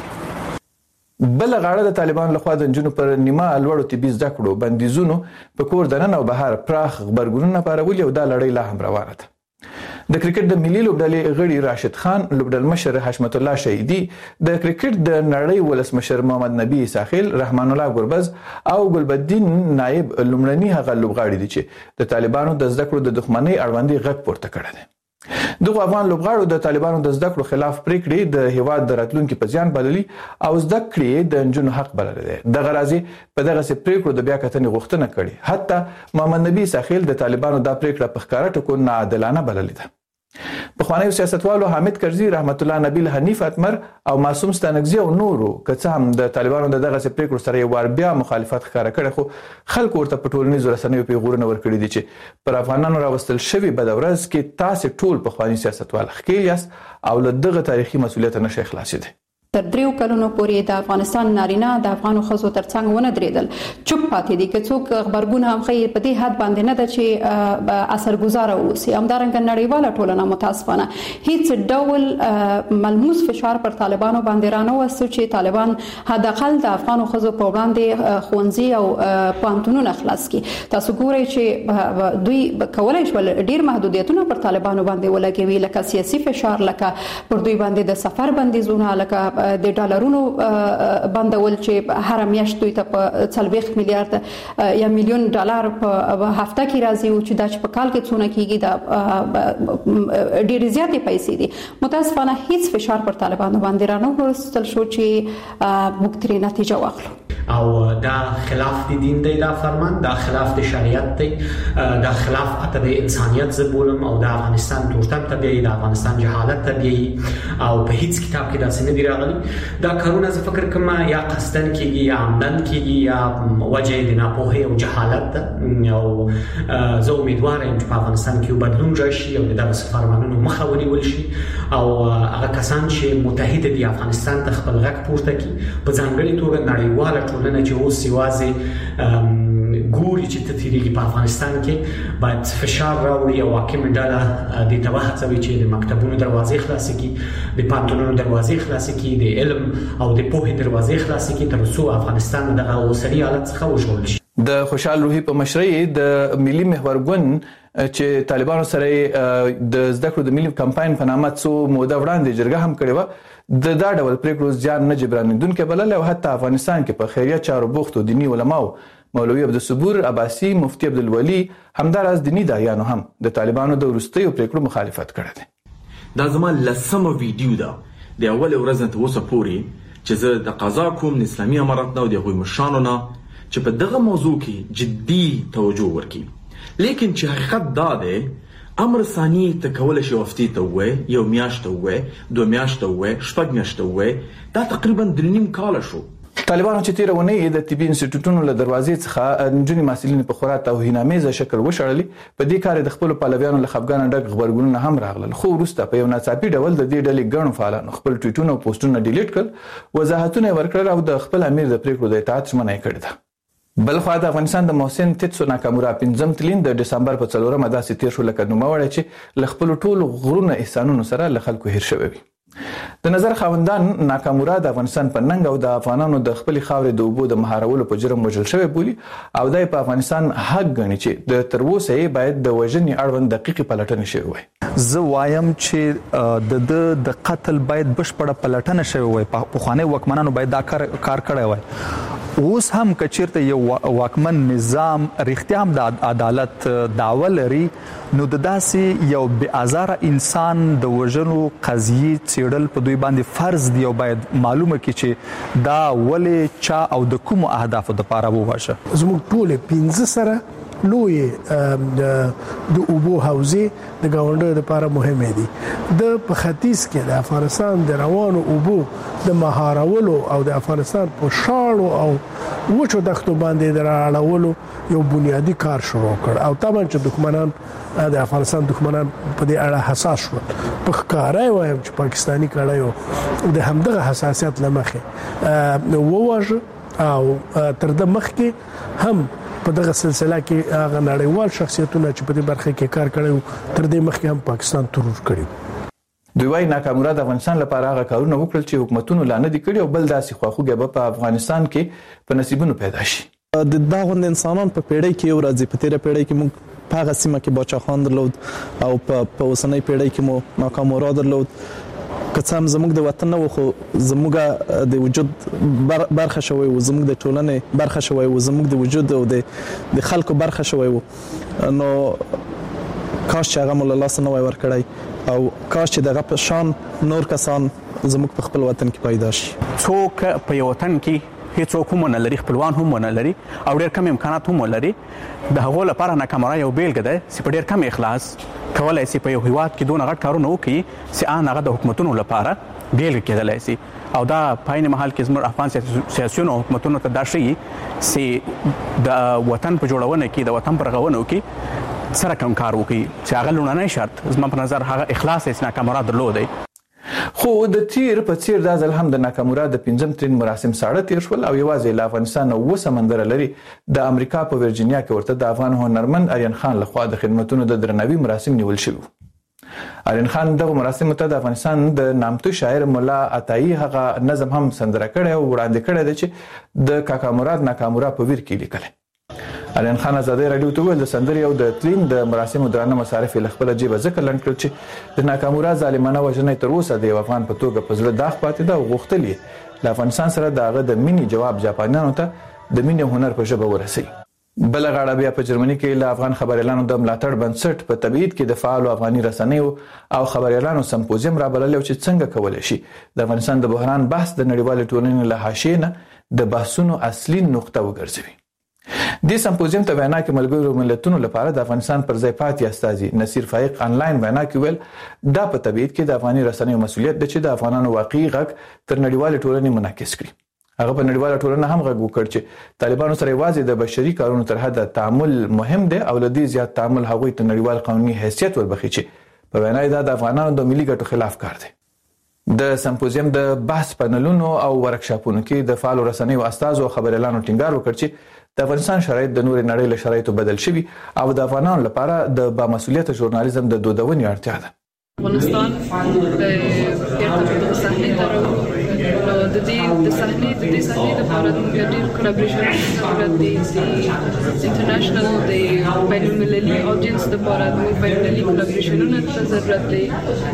بل غاړه د طالبان لخوا د جنونو پر نیمه لوړو طبي زده کړو بندیزونو په کور دننه او بهر پراخ خبرګونونه پارولي او د لړۍ لا هم روانه ده د کرکټ د ملي لوبډلې غړي راشد خان لوبډل مشر حشمت الله شهیدی د کرکټ د نړۍ ولسمشر محمد نبی ساحل رحمان الله ګربز او ګلبدین نائب لومړني هغه لوبغاړي دي چې د طالبانو د زده کړو د دښمنۍ اړوندې غږ پورته کړی دی دغه افغان لوبغاړو د طالبانو د زده کړو خلاف پریکړې د هیواد د راتلونکو په ځان بللي او زده کړې د انجونو حق بلل دي د غرازي په دغه سي پریکړو د بیا کتنې غوښتنه کړې حتی محمد نبی ساحل د طالبانو د پریکړه په ښکارا ټکو ناعادلانه بلل دي په خوانیو سیاستوالو حامد کرزي رحمت الله نبیل حنیف اتمر او معصوم ستانګزي او نورو که څه هم د طالبانو د دغه سي پریکړو سره یو بیا مخالفت ښکارا کړي خو خلک ورته په ټولنیزو رسنیو پیغورونه ورکړي دي چې پر افغانانو راوستل شوی بدورز کې تاسو ټول په خواني سیاستوال خکیلیاس او له دغه تاریخي مسولیت نشي خلاصي دي تر دریو کلونو پورې د افغانستان نارینه د افغانو ښځو ترڅنګ ونه درېدل چوپ پاتې دي که څوک خبرګون هم خیر په دې حد باندې نه ده چې اثرګزار اوسي همدارنګه نړیواله ټولنه متاسفانه هیڅ ډول ملموس فشار پر طالبانو باندې رانه وسو چې طالبان حداقل د افغانو ښځو په وړاندې خوندزي او پانتونونه خلاص کړي تاسو ګورئ چې دوی کولای شول ډیر محدودیتونه پر طالبانو باندې ولګوي لکه سیاسي فشار لکه پر دوی باندې د سفر بندیزونه لکه د ډالرونو بندول چې هر میاشت دوی ته په څلوېښت میلیارډ یا میلیون ډالر په هفته کې راځي او چې دا چې په کال کې څونه کیږي دا ډېر زیاتې پیسې دي متاسفانه هیڅ فشار پر طالبانو باندې رانه ورسول شو چې موږ ترې نتیجه واخلو او دا خلاف دی دین دی دا فرمان دا خلاف دی شریعت دی دا خلاف اته د انسانیت زبولم او د افغانستان تورتم طبيعي د افغانستان جهالت طبيعي او په هیڅ کتاب کې دا څه نه دی راغلي دا کارونه زه فکر کوم یا قصدن کیږي یا عمدن کیږي یا وجه د ناپوهي او جهالت ده او زه امیدوار یم چې په افغانستان کې بدلون راشي او دغه فرمانونو مخه ونیول شي او هغه کسان چې متحد دي افغانستان ته خپل غږ پورته کړي په ځانګړي توګه نړیواله ټولنه چې اوس یوازې ګوري چې تطهیری په افغانستان کې باید فشار راوړي او حاکم ډله د توه هڅوي چې د مکتبونو دروازې خلاصې کړي د پانتونونو دروازې خلاصې کړي د علم او د پوهې دروازې خلاصې کړي تر څو افغانستان دغه اوسنی حالت څخه وژغورل شي د خوشحال روحي په مشرۍ د ملي محورګون چې طالبانو سره د زده کړو د ملي کمپاین په نامه څو موده وړاندې جرګه هم کړې و د دا ډول پریکړو ځان نه جبرانیدونکو بلل او حتی افغانستان کې په خیریه چارو بوخت او دینی علماو مولوی عبدالصبور عباسی مفتی عبدالولی همدارس دینی دایانو هم د طالبانو د وروستیو پریکړو مخالفت کړی دی دا زما لسمه ویډیو ده د اول ورځ نه تر اوسه پورې چې زه د قضا کوم د اسلامي امارت نه او د هغوی مشرانو نه چې په دغه موضوع کې جدي توجه ورکړي لیکن چې حقیقت دا دی امر ثاني ته کولای شي وفتي ته وې یو میاشت وې دوه میاشت وې شپږ میاشت وې دا تقریبا د نیم کال شو. طالبانو چې تیر ونه د طبي انسټیټیوټونو له دروازې څخه نجونې محصلین په خورا توهینامیزه شکل وشړلې. په دې کار د خپل پلویانو له خفګان ډک خبرګونونه هم راغلل، خو وروسته په یو ناڅاپي ډول د دې ډلې ګڼو فعالانو خپل ټویټونه او پوسټونه ډیلیټ کړل، وضاحتونه ورکړل او د خپل امیر د پریکړو د اطاعت ژمنه یې کړې ده. بل خو د افغانستان د محسن تیتسو ناکامورا پنځم تلین د دسمبر په څلورمه داسې تیر شو لکه نوموړی چې له خپل ټولو غرونه احسانونو سره له خلکو هیر شوی وي. د نظر خاوندان ناکامورا د افغانستان په ننګ او د افغانانو د خپل خاورې د اوبو د مهارولو په جرم وژل شوی بولي او دای په افغانستان حق غني چې د تر اوسه یې باید د وژنې اړوند دقیق پلټنه شوی وي. زه وایم چې د د قتل باید بشپړه پلټنه شوی وي، په خواني وکمنانو باید دا کار کار کړی وي. اوس هم کچیرته یو واکمن نظام رښتیا هم د عدالت دعوه لري نو د داسې یو بې ازاره انسان د وژنو قضیې څېړل په دوی باندې فرض دی او باید معلومه کړي چې دا ولې چا او د کومو اهدافو دپاره وواژه. زموږ ټولې پنځه سره لوی د اوبو حوزې د ګاونډیو لپاره مهمه دي. د په ختیځ کې د افغانستان د روانو اوبو د مهارولو او د افغانستان په شاړو او وچو دښتو باندې د راړولو یو بنیادی کار شروع کړ او طبعا چې دښمنان د افغانستان دښمنان په دې اړه حساس شول. په ښکاره وایم چې پاکستانی کړهیو د همدغه حساسیت لمخې وواژه او تر د مخکې هم په دغه سلسله کې هغه نړیوال شخصیتونه چې په دې برخه کې کار کړي تر دې مخکې هم پاکستان ترور کړي. دوی وايي ناکامورا د افغانستان لپاره هغه کارونه وکړل چې حکومتونو لا نه دي کړي او بل داسې خواخوږي به په افغانستان کې په نصیبونو پیدا شي. د دغه انسانان په پیړۍ کې یو راځي په تیره پیړۍ کې موږ په هغه سیمه کې باچاخان درلود او په په اوسنۍ پیړۍ کې مو ناکامورا درلود. که څه هم زموږ د وطن نه خو زموږ د وجود برخه شوی و، زموږ د ټولنې برخه شوی و، زموږ د وجود او د خلکو برخه شوی و، نو کاش چې هغه مو له لاسه نه وای ورکړی او کاش چې دغه په شان نور کسان زموږ په خپل وطن کې پیدا شي. څوک په یو وطن کې هیڅوک هم نه لري، خپلوان هم نه لري او ډېر کم امکانات هم لري. د هغو لپاره ناکامورا یو بیلګه ده چې په ډېر کم اخلاص کولای شي په یو هیواد کې دونه غټ کارونه وکړي چې ان هغه د حکومتونو لپاره بیلګه کېدلی شي او دا په عین محل کې زموږ افغان سیاسیونو حکومتونو ته دا ښیي چې د وطن په جوړونه کې د وطن په رغونو کې سره کم کار وکړي چې هغه لومړنی شرط زما په نظر هغه اخلاص یې ناکامورا درلودی. خو د تیر په څیر دا ځل هم د ناکامورا د پنځم ترین مراسم ساړه تیر شول او یوازې له افغانستان او سمندر لري د امریکا په ورجینیا کې ورته د افغان هنرمند آریان خان لخوا د خدمتونو د درناوي مراسم نیول شوي. آریان خان دغه مراسم ته د افغانستان د نامتو شاعر مولا عطایی هغه نظم هم سندره کړی او وړاندې کړی دی چې د کاکا مراد ناکامورا په ویر کې لیکلی. آریان خان ازادي رادیو ته ویل د سندرې او د تلین د مراسمو درانه مصارف له خپل جیبه ذکر لنډ کړ چې د ناکامورا ظالمانه وژنې تر اوسه د افغان په توګه په زړه داغ پاتې ده او غوښتل یې له افغانستان سره د هغه د مینې جواب جاپانیانو ته د مینې هنر په ژبه ورسوي. بل غاړه بیا په جرمني کې له افغان خبريالانو د ملاتړ بنسټ په تبعید کې د فعالو افغاني رسنیو او خبريالانو سمپوزیم را بلل چې څنګه کولای شي د افغانستان د بحران بحث د نړیوال ټولنې له حاشیې نه د بحثونو اصلي نقطه وګرځوي. د سمپوزیم ته وینا کې ملګرو ملتونو لپاره د افغانستان پر ځای پاتې استازي نصیر فائق آنلاین وینا کې ویل دا په تبعید کې د افغاني رسنیو مسولیت دی چې د افغانانو واقعي غږ تر نړیوال ټولنې منعکس کړي. هغه په نړیواله ټولنه هم غږ وکړ چې طالبانو سره یوازې د بشري کارونو تر حده تعامل مهم دی او له دې زیات تعامل هغوی ته نړیوال قانوني حیثیت وربخي چې په وینا دا د افغانانو د ملي ګټو خلاف کار دی. د سمپوزیم د بحث پانلونو او ورکشاپونو کې د فعالو رسنیو استازو او خبريالانو ټینګار وکړ چې د افغانستان شرایط د نورې نړۍ له شرایطو بدل شوي او د افغانانو لپاره د بامسؤلیته ژورنالیزم د دودونې اړتیا ده. افغانستان بیرته د صحنې ته راوړو نو د دې د صحنې د دې صحنې لپاره د ډېر کولابریشن ضرورت دی د انټرنیشنل د بین المللي اودینس لپاره د بین المللي کولابریشنونو ته ضرورت دی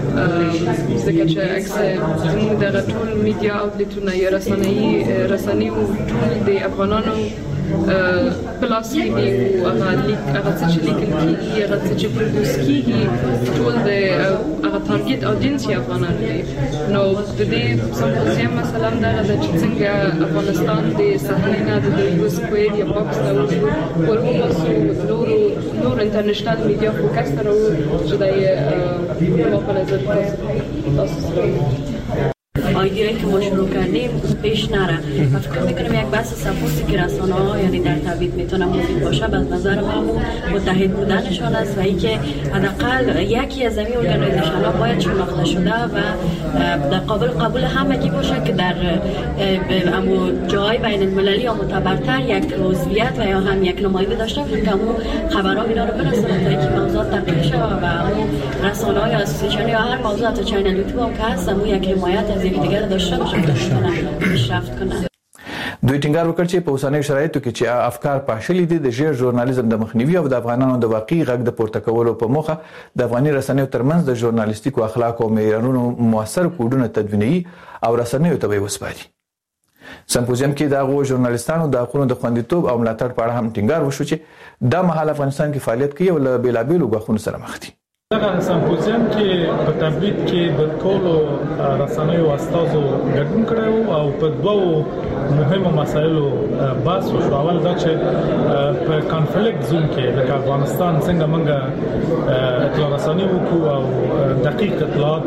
ځکه چې اکثر زموږ دغه ټول میډیا اوټلیټونه یا رسنۍ رسنۍ ټول د افغانانو پلاس کېږي او هغه لیک هغه څه چې لیکل کېږي هغه څه چې پروډوس کېږي ټول د هغه ټارګټ اودینس یې افغانان دي. نو د دې سمپوزیم مثلا دا د چې څنګه افغانستان د صحنې نه د یو سکوير یا باکس ته ورغوسو نور نور انټرنیشنل میډیا فوکس سره چې دا یې مقاله زده تاسو آیدیایی که ما شروع کردیم پیش نره و فکر میکنم یک بحث سپورتی که رسانه ها یعنی در تبعید میتونه مفید باشه به نظر من متحد بودنشان است و اینکه حداقل یکی از این ارگانیزیشن ها باید شناخته شده و در قابل قبول همگی باشه که در جای بین المللی یا معتبرتر یک عضویت و یا هم یک نمایندگی داشته باشه که همون خبرها اینا رو برسونه تا اینکه موضوعات تحقیق شه و همون رسانه ها یا اسوسییشن یا هر موضوع تا چینل یوتیوب هم که هست همون یک حمایت از یکی دیگر داشته باشه که پیشرفت کنه. دوی ټینګار وکړ چې په اوسنیو شرایطو کې چې افکار پاشلي دي د ژیر ژورنالیزم د مخنیوي او د افغانانو د واقعي غږ د پورته کولو په موخه د افغاني رسنیو ترمنځ د ژورنالیستیکو اخلاق او معیارونو موثر کوډونه تدوینوي او رسنیو ته به وسپاري. سمپوزیم کې د هغو ژورنالیستانو د حقونو د خوندیتوب او ملاتړ په اړه هم ټینګار وشو چې دا مهال افغانستان کې فعالیت کوي او له بېلابېلو ګواښونو سره مخ دي. دغه سمپوزیم کې په تبعید کې د ټولو رسنیو استازو ګډون کړی او په دوو مهمو مسایلو بحث وشو. اول دا چې په کانفلیکټ زون کې لکه افغانستان څنګه موږ اطلاع رساني وکړو او دقیق اطلاعات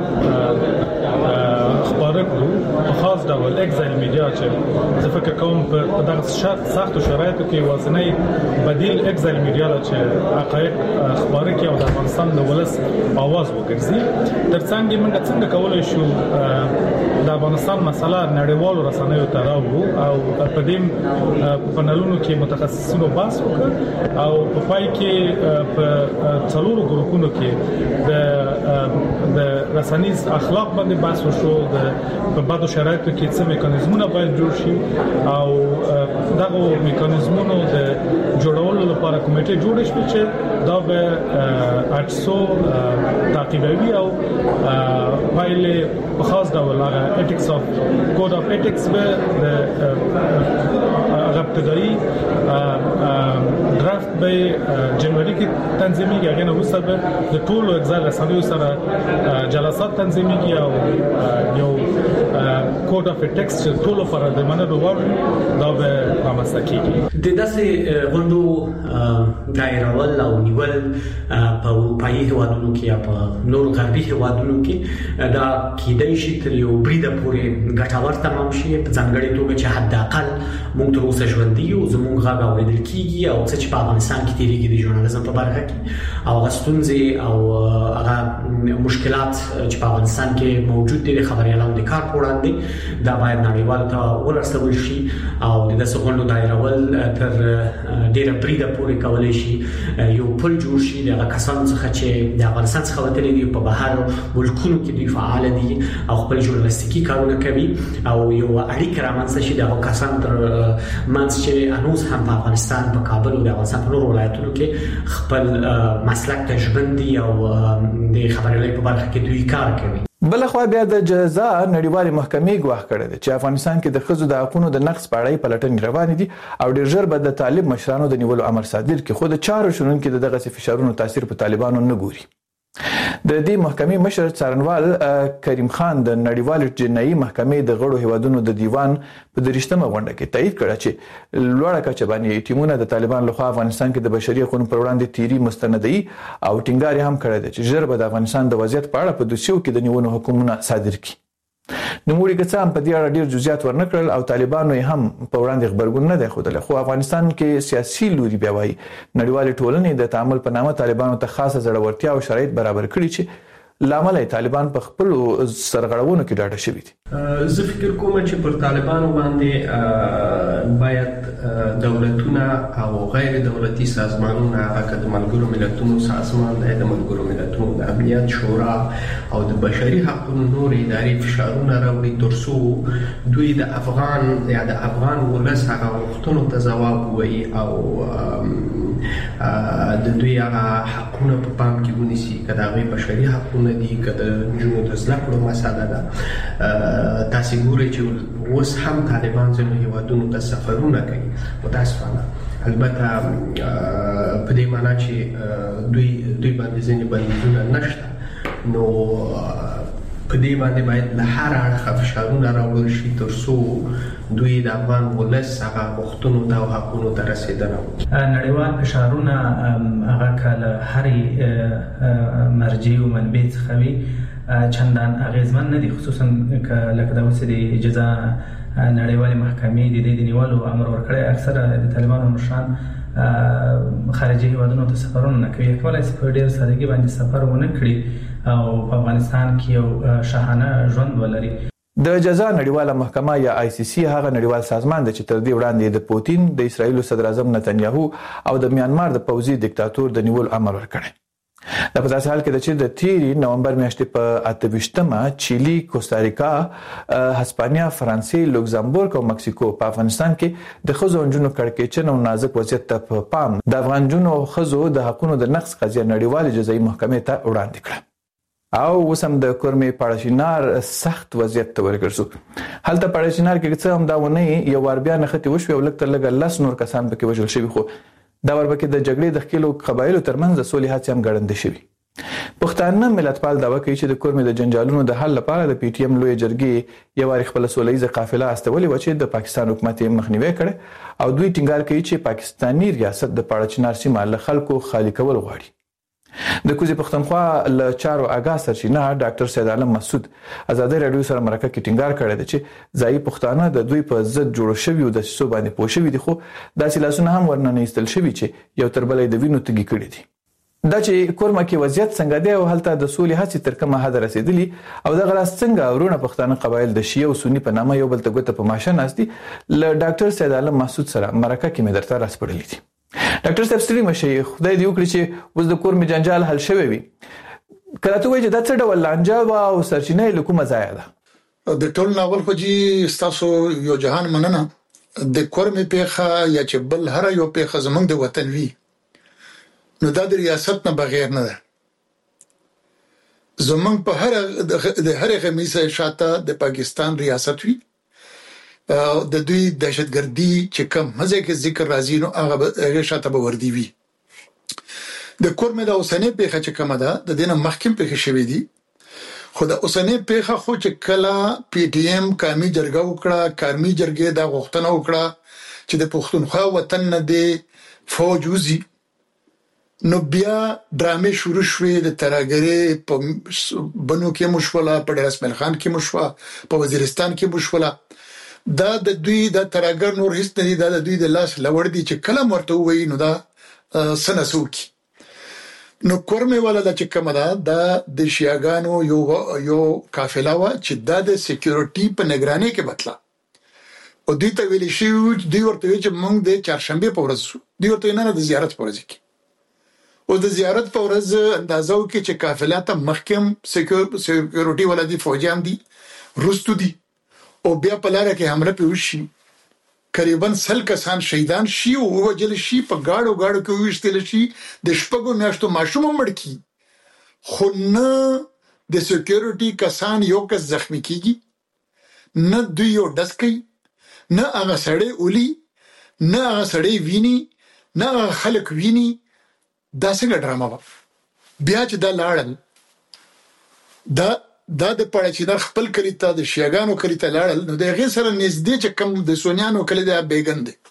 خپاره کړو په خاص ډول اکزایل میډیا چې زه فکر کوم په دغه سختو شرایطو کې وازنۍ بدیل اکزایل میډیا چې حقایق خپاره کوي او د افغانستان د ولس اواز وګرځي. ترڅنګ موږ څنګه کولای شو د افغانستان مسله نړیوالو رسنیو ته راوړو او په دې پنلونو کې متخصصینو بحث وکړ او په پای کې په څلورو ګروپونو کې د د رسنیز اخلاق باندې بحث وشو. د په بعضو شرایطو کې څه میکانیزمونه باید جوړ شي او دغه میکانیزمونو د جوړولو لپاره کمیټه جوړ شي چې دا به اټسو تعقیبوي او پایلې په خاص ډول هغه ایتکس اف کوډ اف ایتکس به د ابتدایي درافت به جنوري کې تنظیمېږي. هغه نه وروسته به د ټولو اجزا رسنیو سره جلسات تنظیمېږي او یو کوډ اف ایتکس چې ټولو لپاره د منلو وړ دا به رامنځته کیږي. د داسې غونډو دایرول او نیول په اروپایي هیوادونو کې یا په نور غربي هیوادونو کې دا کېدای شي تر یو بریده پورې ګټور تمام شي په ځانګړي توګه چې حد اقل موږ تر اوسه ژوندي یو زموږ غږ اورېدل کیږي او څه چې په افغانستان کې تیریږي د ژورنالیزم په برخه کې او هغه ستونزې او هغه مشکلات چې په افغانستان کې موجود دي د خبريالانو د کار په وړاندې دا باید نړیوالو ته ورسول شي او د داسې غونډو دایرول تر ډیره بریده پورې کولای شي یو پل جوړ شي د هغه کسانو څخه چې د افغانستان څخه وتلي دي په بهر ملکونو کې دوی فعال دي او خپل ژورنالیستیکي کارونه کوي او یو اړیکه رامنځته شي د هغه کسانو تر منځ چې انوس هم په افغانستان په کابل او د افغانستان په نورو ولایتونو کې خپل مسلک ته ژوندي او د خبريالۍ په برخه کې دوی کار کوي. بل خو بیا د جزا نړیوالې محکمې ګواښ کړی دی چې افغانستان کې د ښځو د حقونو د نقض په اړه پلټنې روانې دي او ډېر ژر به د طالب مشرانو د نیولو امر صادر کړي خو د چارو شنونکي د دغسې فشارونو تاثیر په طالبانو نه ګوري. د دې محکمې مشر څارنوال کریم خان د نړیوال جنایي محکمې د غړو هیوادونو د دیوان په درشتمه غونډه کې تایید کړ چې لوړه کچه باندې ټیمونه د طالبان لخوا افغانستان کې د بشري حقوقو پر وړاندې تیری مستندي او ټینګار هم کړی دی چې ژر به د افغانستان د وضعیت په اړه په دوسیو کې د نیولو حکمونه صادر کړي. نوموړي که څه هم په دې اړه ډېر جزئیات ورنکړل او طالبانو یې هم په وړاندې خبرګون نه دی ښودلی خو افغانستان کې سیاسي لوري بیا وایي نړیوالې ټولنې د تعامل په نامه طالبانو ته خاصه زړورتیا او شرایط برابر کړي چې لامل طالبان په خپل سرغړونو کې ډاډه شوي دي. زه فکر کوم چې پر طالبانو باندې باید دولتونه او غیر دولتي سازمانونه هغه د ملګرو ملتونو سازمان د ملګرو ملتونو د امنیت شورا او د بشري حقوقو نور اداري فشارونه راوړي ترڅو دوی د افغان یا د افغان ولس هغه غوښتنو ته ځواب ووایي او د دوی هغه حقونه په پام کې ونیسي که د هغوی بشري حقونه کارونه دي که د نجونو د زده کړو مسله ده. تاسې ګورئ چې اوس هم طالبان ځینو هیوادونو ته سفرونه کوي متاسفانه. البته په دې معنا چې دوی دوی باندې ځینې بندیزونه نشته، نو په دې باندې باید له هر اړخه فشارونه راوړل شي تر څو دوی د افغان ولس هغه غوښتنو ته او حقونو ته رسېدنه وکړي. نړیوال فشارونه هغه که له هرې مرجع او منبع څخه وي چندان اغېزمن نه دي، خصوصا که لکه د اوسې د اجازه نړیوالې محکمې د دې د نیولو امر ورکړی. اکثره د طالبانو مشران خارجي هیوادونو ته سفرونه نه کوي. کولای شي په ډېر سادګي باندې سفر ونه کړي او په افغانستان کې یو شاهانه ژوند ولري. د جزا نړیواله محکمه یا آی سی سی هغه نړیوال سازمان دی چې تر دې وړاندې د پوتین، د اسرایل صدر اعظم نتنیاهو او د میانمار د پوځي دیکتاتور د نیول امر ورکړی. دا په داسې حال کې ده چې د تیري نومبر میاشتې په اته ویشتمه چیلي، کوستاریکا، هسپانیا، فرانسې، لوکزامبورګ او مکسیکو په افغانستان کې د ښځو او نجونو کړکېچن او نازک وضعیت ته په پام د افغان نجونو او ښځو د حقونو د نقض قضیه نړیوالې جزایي محکمې ته وړاندې کړه. او اوس هم د کورمې پاړشینار سخت وضعیت ته ورګرځو. هلته پاړشینار کې څه هم دا ونې یو وار بیا نښتې وشوې او لږ تر لږه لس نور کسان پکې وژل شوي، خو دا ورپکې د جګړې د ښکېلو قبایلو ترمنځ د سولې هڅې هم ګړندې شوي. پښتانه ملتپال دعوه کوي چې د کورمې د جنجالونو د حل لپاره د پی ټی ایم لوی جرګې یو وارې خپله سوله ییزه قافله استولې وه چې د پاکستان حکومت یې مخنیوی کړی او دوی ټینګار کوي چې پاکستاني ریاست د پاړچینار سیمه له خلکو خالي کول غواړي. د کوزي پښتونخوا له چارو آګاه سرچینه ډاکټر سید عالم مسعود ازادي رادیو سره مرکه کې ټینګار کړی دی چې ځایي پښتانه د دوی په ضد جوړ شوي او د دسیسو باندې پوه شوي دي، خو داسې لاسونه هم ورننه ایستل شوي چې یو تر بله د وینو تږي کړي دي. دا چې کورمه کې وضعیت څنګه دی او هلته د سولې هڅې تر کومه حده رسېدلي او دغه راز څنګه ورونه پښتانه قبایل د شیعه او سني په نامه یو بل ته ګوته په ماشه ناست دي، له ډاکټر سید عالم مسعود سره مرکه کې مې درته راسپړلي دي. ډاکټر صاحب ستړي مه شئ، خدای دې وکړي چې اوس د کورمې جنجال حل شوی وي. که راته ووایي چې دا څه ډول لانجه وه او سرچینه یې له کومه ځایه ده؟ د ټول ناول خو جي ستاسو یو جهان مننه. د کورمې پیښه یا چې بل هر یو پیښه زمونږ د وطن وي نو دا د ریاست نه بغیر نه ده. زمونږ په هر د هرې غمیزه شاته د پاکستان ریاست وي، د دوی دهشتګردي چې کوم مزه کې ذکر راځي نو هغه شاته به وردی وي. د کورمې د اوسنۍ پیښه چې کومه ده د دې نه مخکې پیښه شوې دي، خو د اوسنۍ پیښه خو چې کله پی ټی ایم قومي جرګه وکړه، قومي جرګې دا غوښتنه وکړه چې د پښتونخوا وطن نه دی فوج وزي، نو بیا ډرامې شروع شوې. د ترهګرۍ په بنو کې مشوله، په ډیر اسماعیل خان کې مشوله، په وزیرستان کې مشوله. دا د دوی د ترهګر نور هیڅ نه دي، دا د دوی د لاس لوړ دي چې کله ورته ووایي نو دا څه نسو کي. نو کورمې والا دا چې کومه ده دا د شیعاګانو یو یو قافله وه چې دا د سکیورټي په نگرانۍ کې بتله او دوی ته ویلې شوي، دوی ورته ویل چې موږ د چهارشنبې په ورځ شو، دوی ورته نه نه د زیارت په ورځ کې. او د زیارت په ورځ اندازه وکړي چې قافله ته مخکې سکیورټي والا دي، فوجیان دي، وروستو دي او بیا په لاره کې حمله پې وشي، قریبا سل کسان شهیدان شي او ووژل شي، په ګاډو ګاډو کې وویشتل شي، د شپږو میاشتو ماشوم هم مړ کي، خو نه د سکیورټي کسان یو کس زخمی کیږي، نه دوی یو ډز کوي، نه هغه سړی اولي، نه هغه سړی ویني، نه هغه خلک ویني. دا څنګه ډرامه وه؟ بیا چې دا لاړل دا دا د پاړچینار خپل کلی ته د شیعاګانو کلی ته لاړل، نو د هغې سره نږدې چې کوم د سونیانو کلی دی بیګن دی،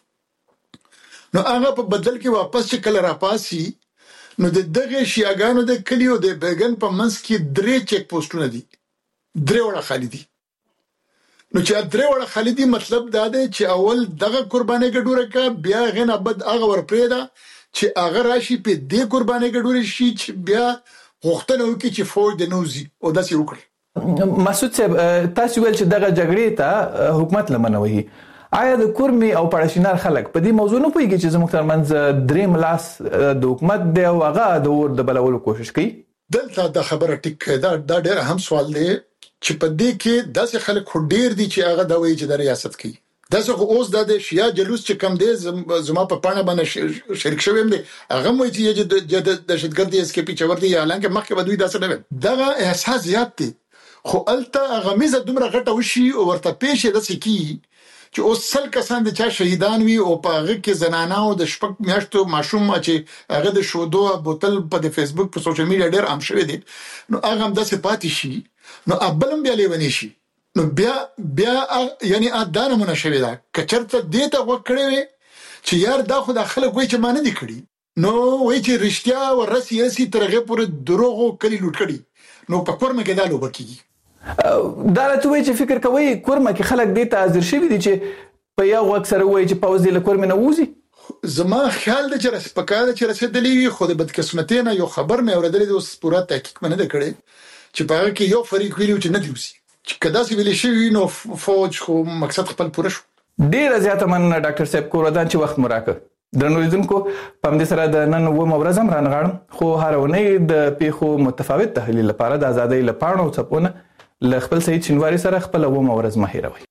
نو هغه په بدل کې واپس چې کله راپاسي نو د دغه شیعاګانو د کلی او د بیګن په منځ کې درې چیک پوسټونه دي، درې وړه خالي دي. نو چې درې وړه خالي دي مطلب دا دی چې اول دغه قربانۍ ګډوره کا، بیا هغې نه بد هغه ورپرېږده چې هغه راشي په دې قربانۍ ګډورې شي چې بیا غوښتنه وکړي چې فوج د نوځي او داسې وکړي. مسعود صاحب، تاسو ویل چې دغه جګړې ته حکومت لمنه وهي، آیا د کورمې او پاړشینار خلک په دې موضوع نه پوهېږي چې زموږ ترمنځ درېیم لاس د حکومت دی او هغه د اور د بلولو کوشش کوي؟ دلته دا خبره ټیک دا دا ډېر اهم سوال دی چې په دې کې داسې خلک خو ډېر دي چې هغه دا وایي چې د ریاست کوي. دا څه اوس د شیا جلوس چې کم دی زما په پاڼه باندې شریک شوم دي هغه مو چې د دهشتګردي اس کې پی چور دي اعلان کې مخکې بدوي داسې نه دغه احساس زیات دي خو الته هغه میزه دومره غټه وشي او ورته پېښه د سکی چې اوس سل کسان د چا شهیدان وي او په هغه کې زنانه او د شپږ میاشتو ماشوم چې هغه د شودو بوتل په د فیسبوک په سوشل میډیا ډېر عام شوی دی نو هغه هم داسې پاتې شي نو ابلم بیا لیونی شي نو بیا بیا یعنی ادانه مونږ شوی دا کچرته دې ته وکړې چې یار دا خو د خلک وای چې مان نه کړي نو وای چې رښتیا او رسي رسي ترغه پورې دروغو کلی لوټ کړي نو په کورمه کې دا لوب کیږي دا راته وایي چې فکر کوي کورمه کې خلک دې ته حاضر شوي دي چې په یو وخت سره وایي چې پاوز دې له کورمه نه وځي زما خیال دی چې رس پکاره چې رسیدلی وي خو د بدقسمتۍ نه یو خبر مې اورېدلی د اوس پوره تحقیق مې نه کړی چې په هغه کې یو فریق ویلي چې نه دی وسی چې کدا سي ویلي شي نو فوج خو مقصد خپل پوره شو ډیر زیاته من ډاکټر صاحب کورودان چې وخت مراکه درنو لیدونکو په دې سره د نن و مورزم رانغړم خو هرونه د پیخو متفاوت تحلیل لپاره د ازادۍ لپاره او څپونه ل خپل سید شینواری سره خپل و مورز مهیروي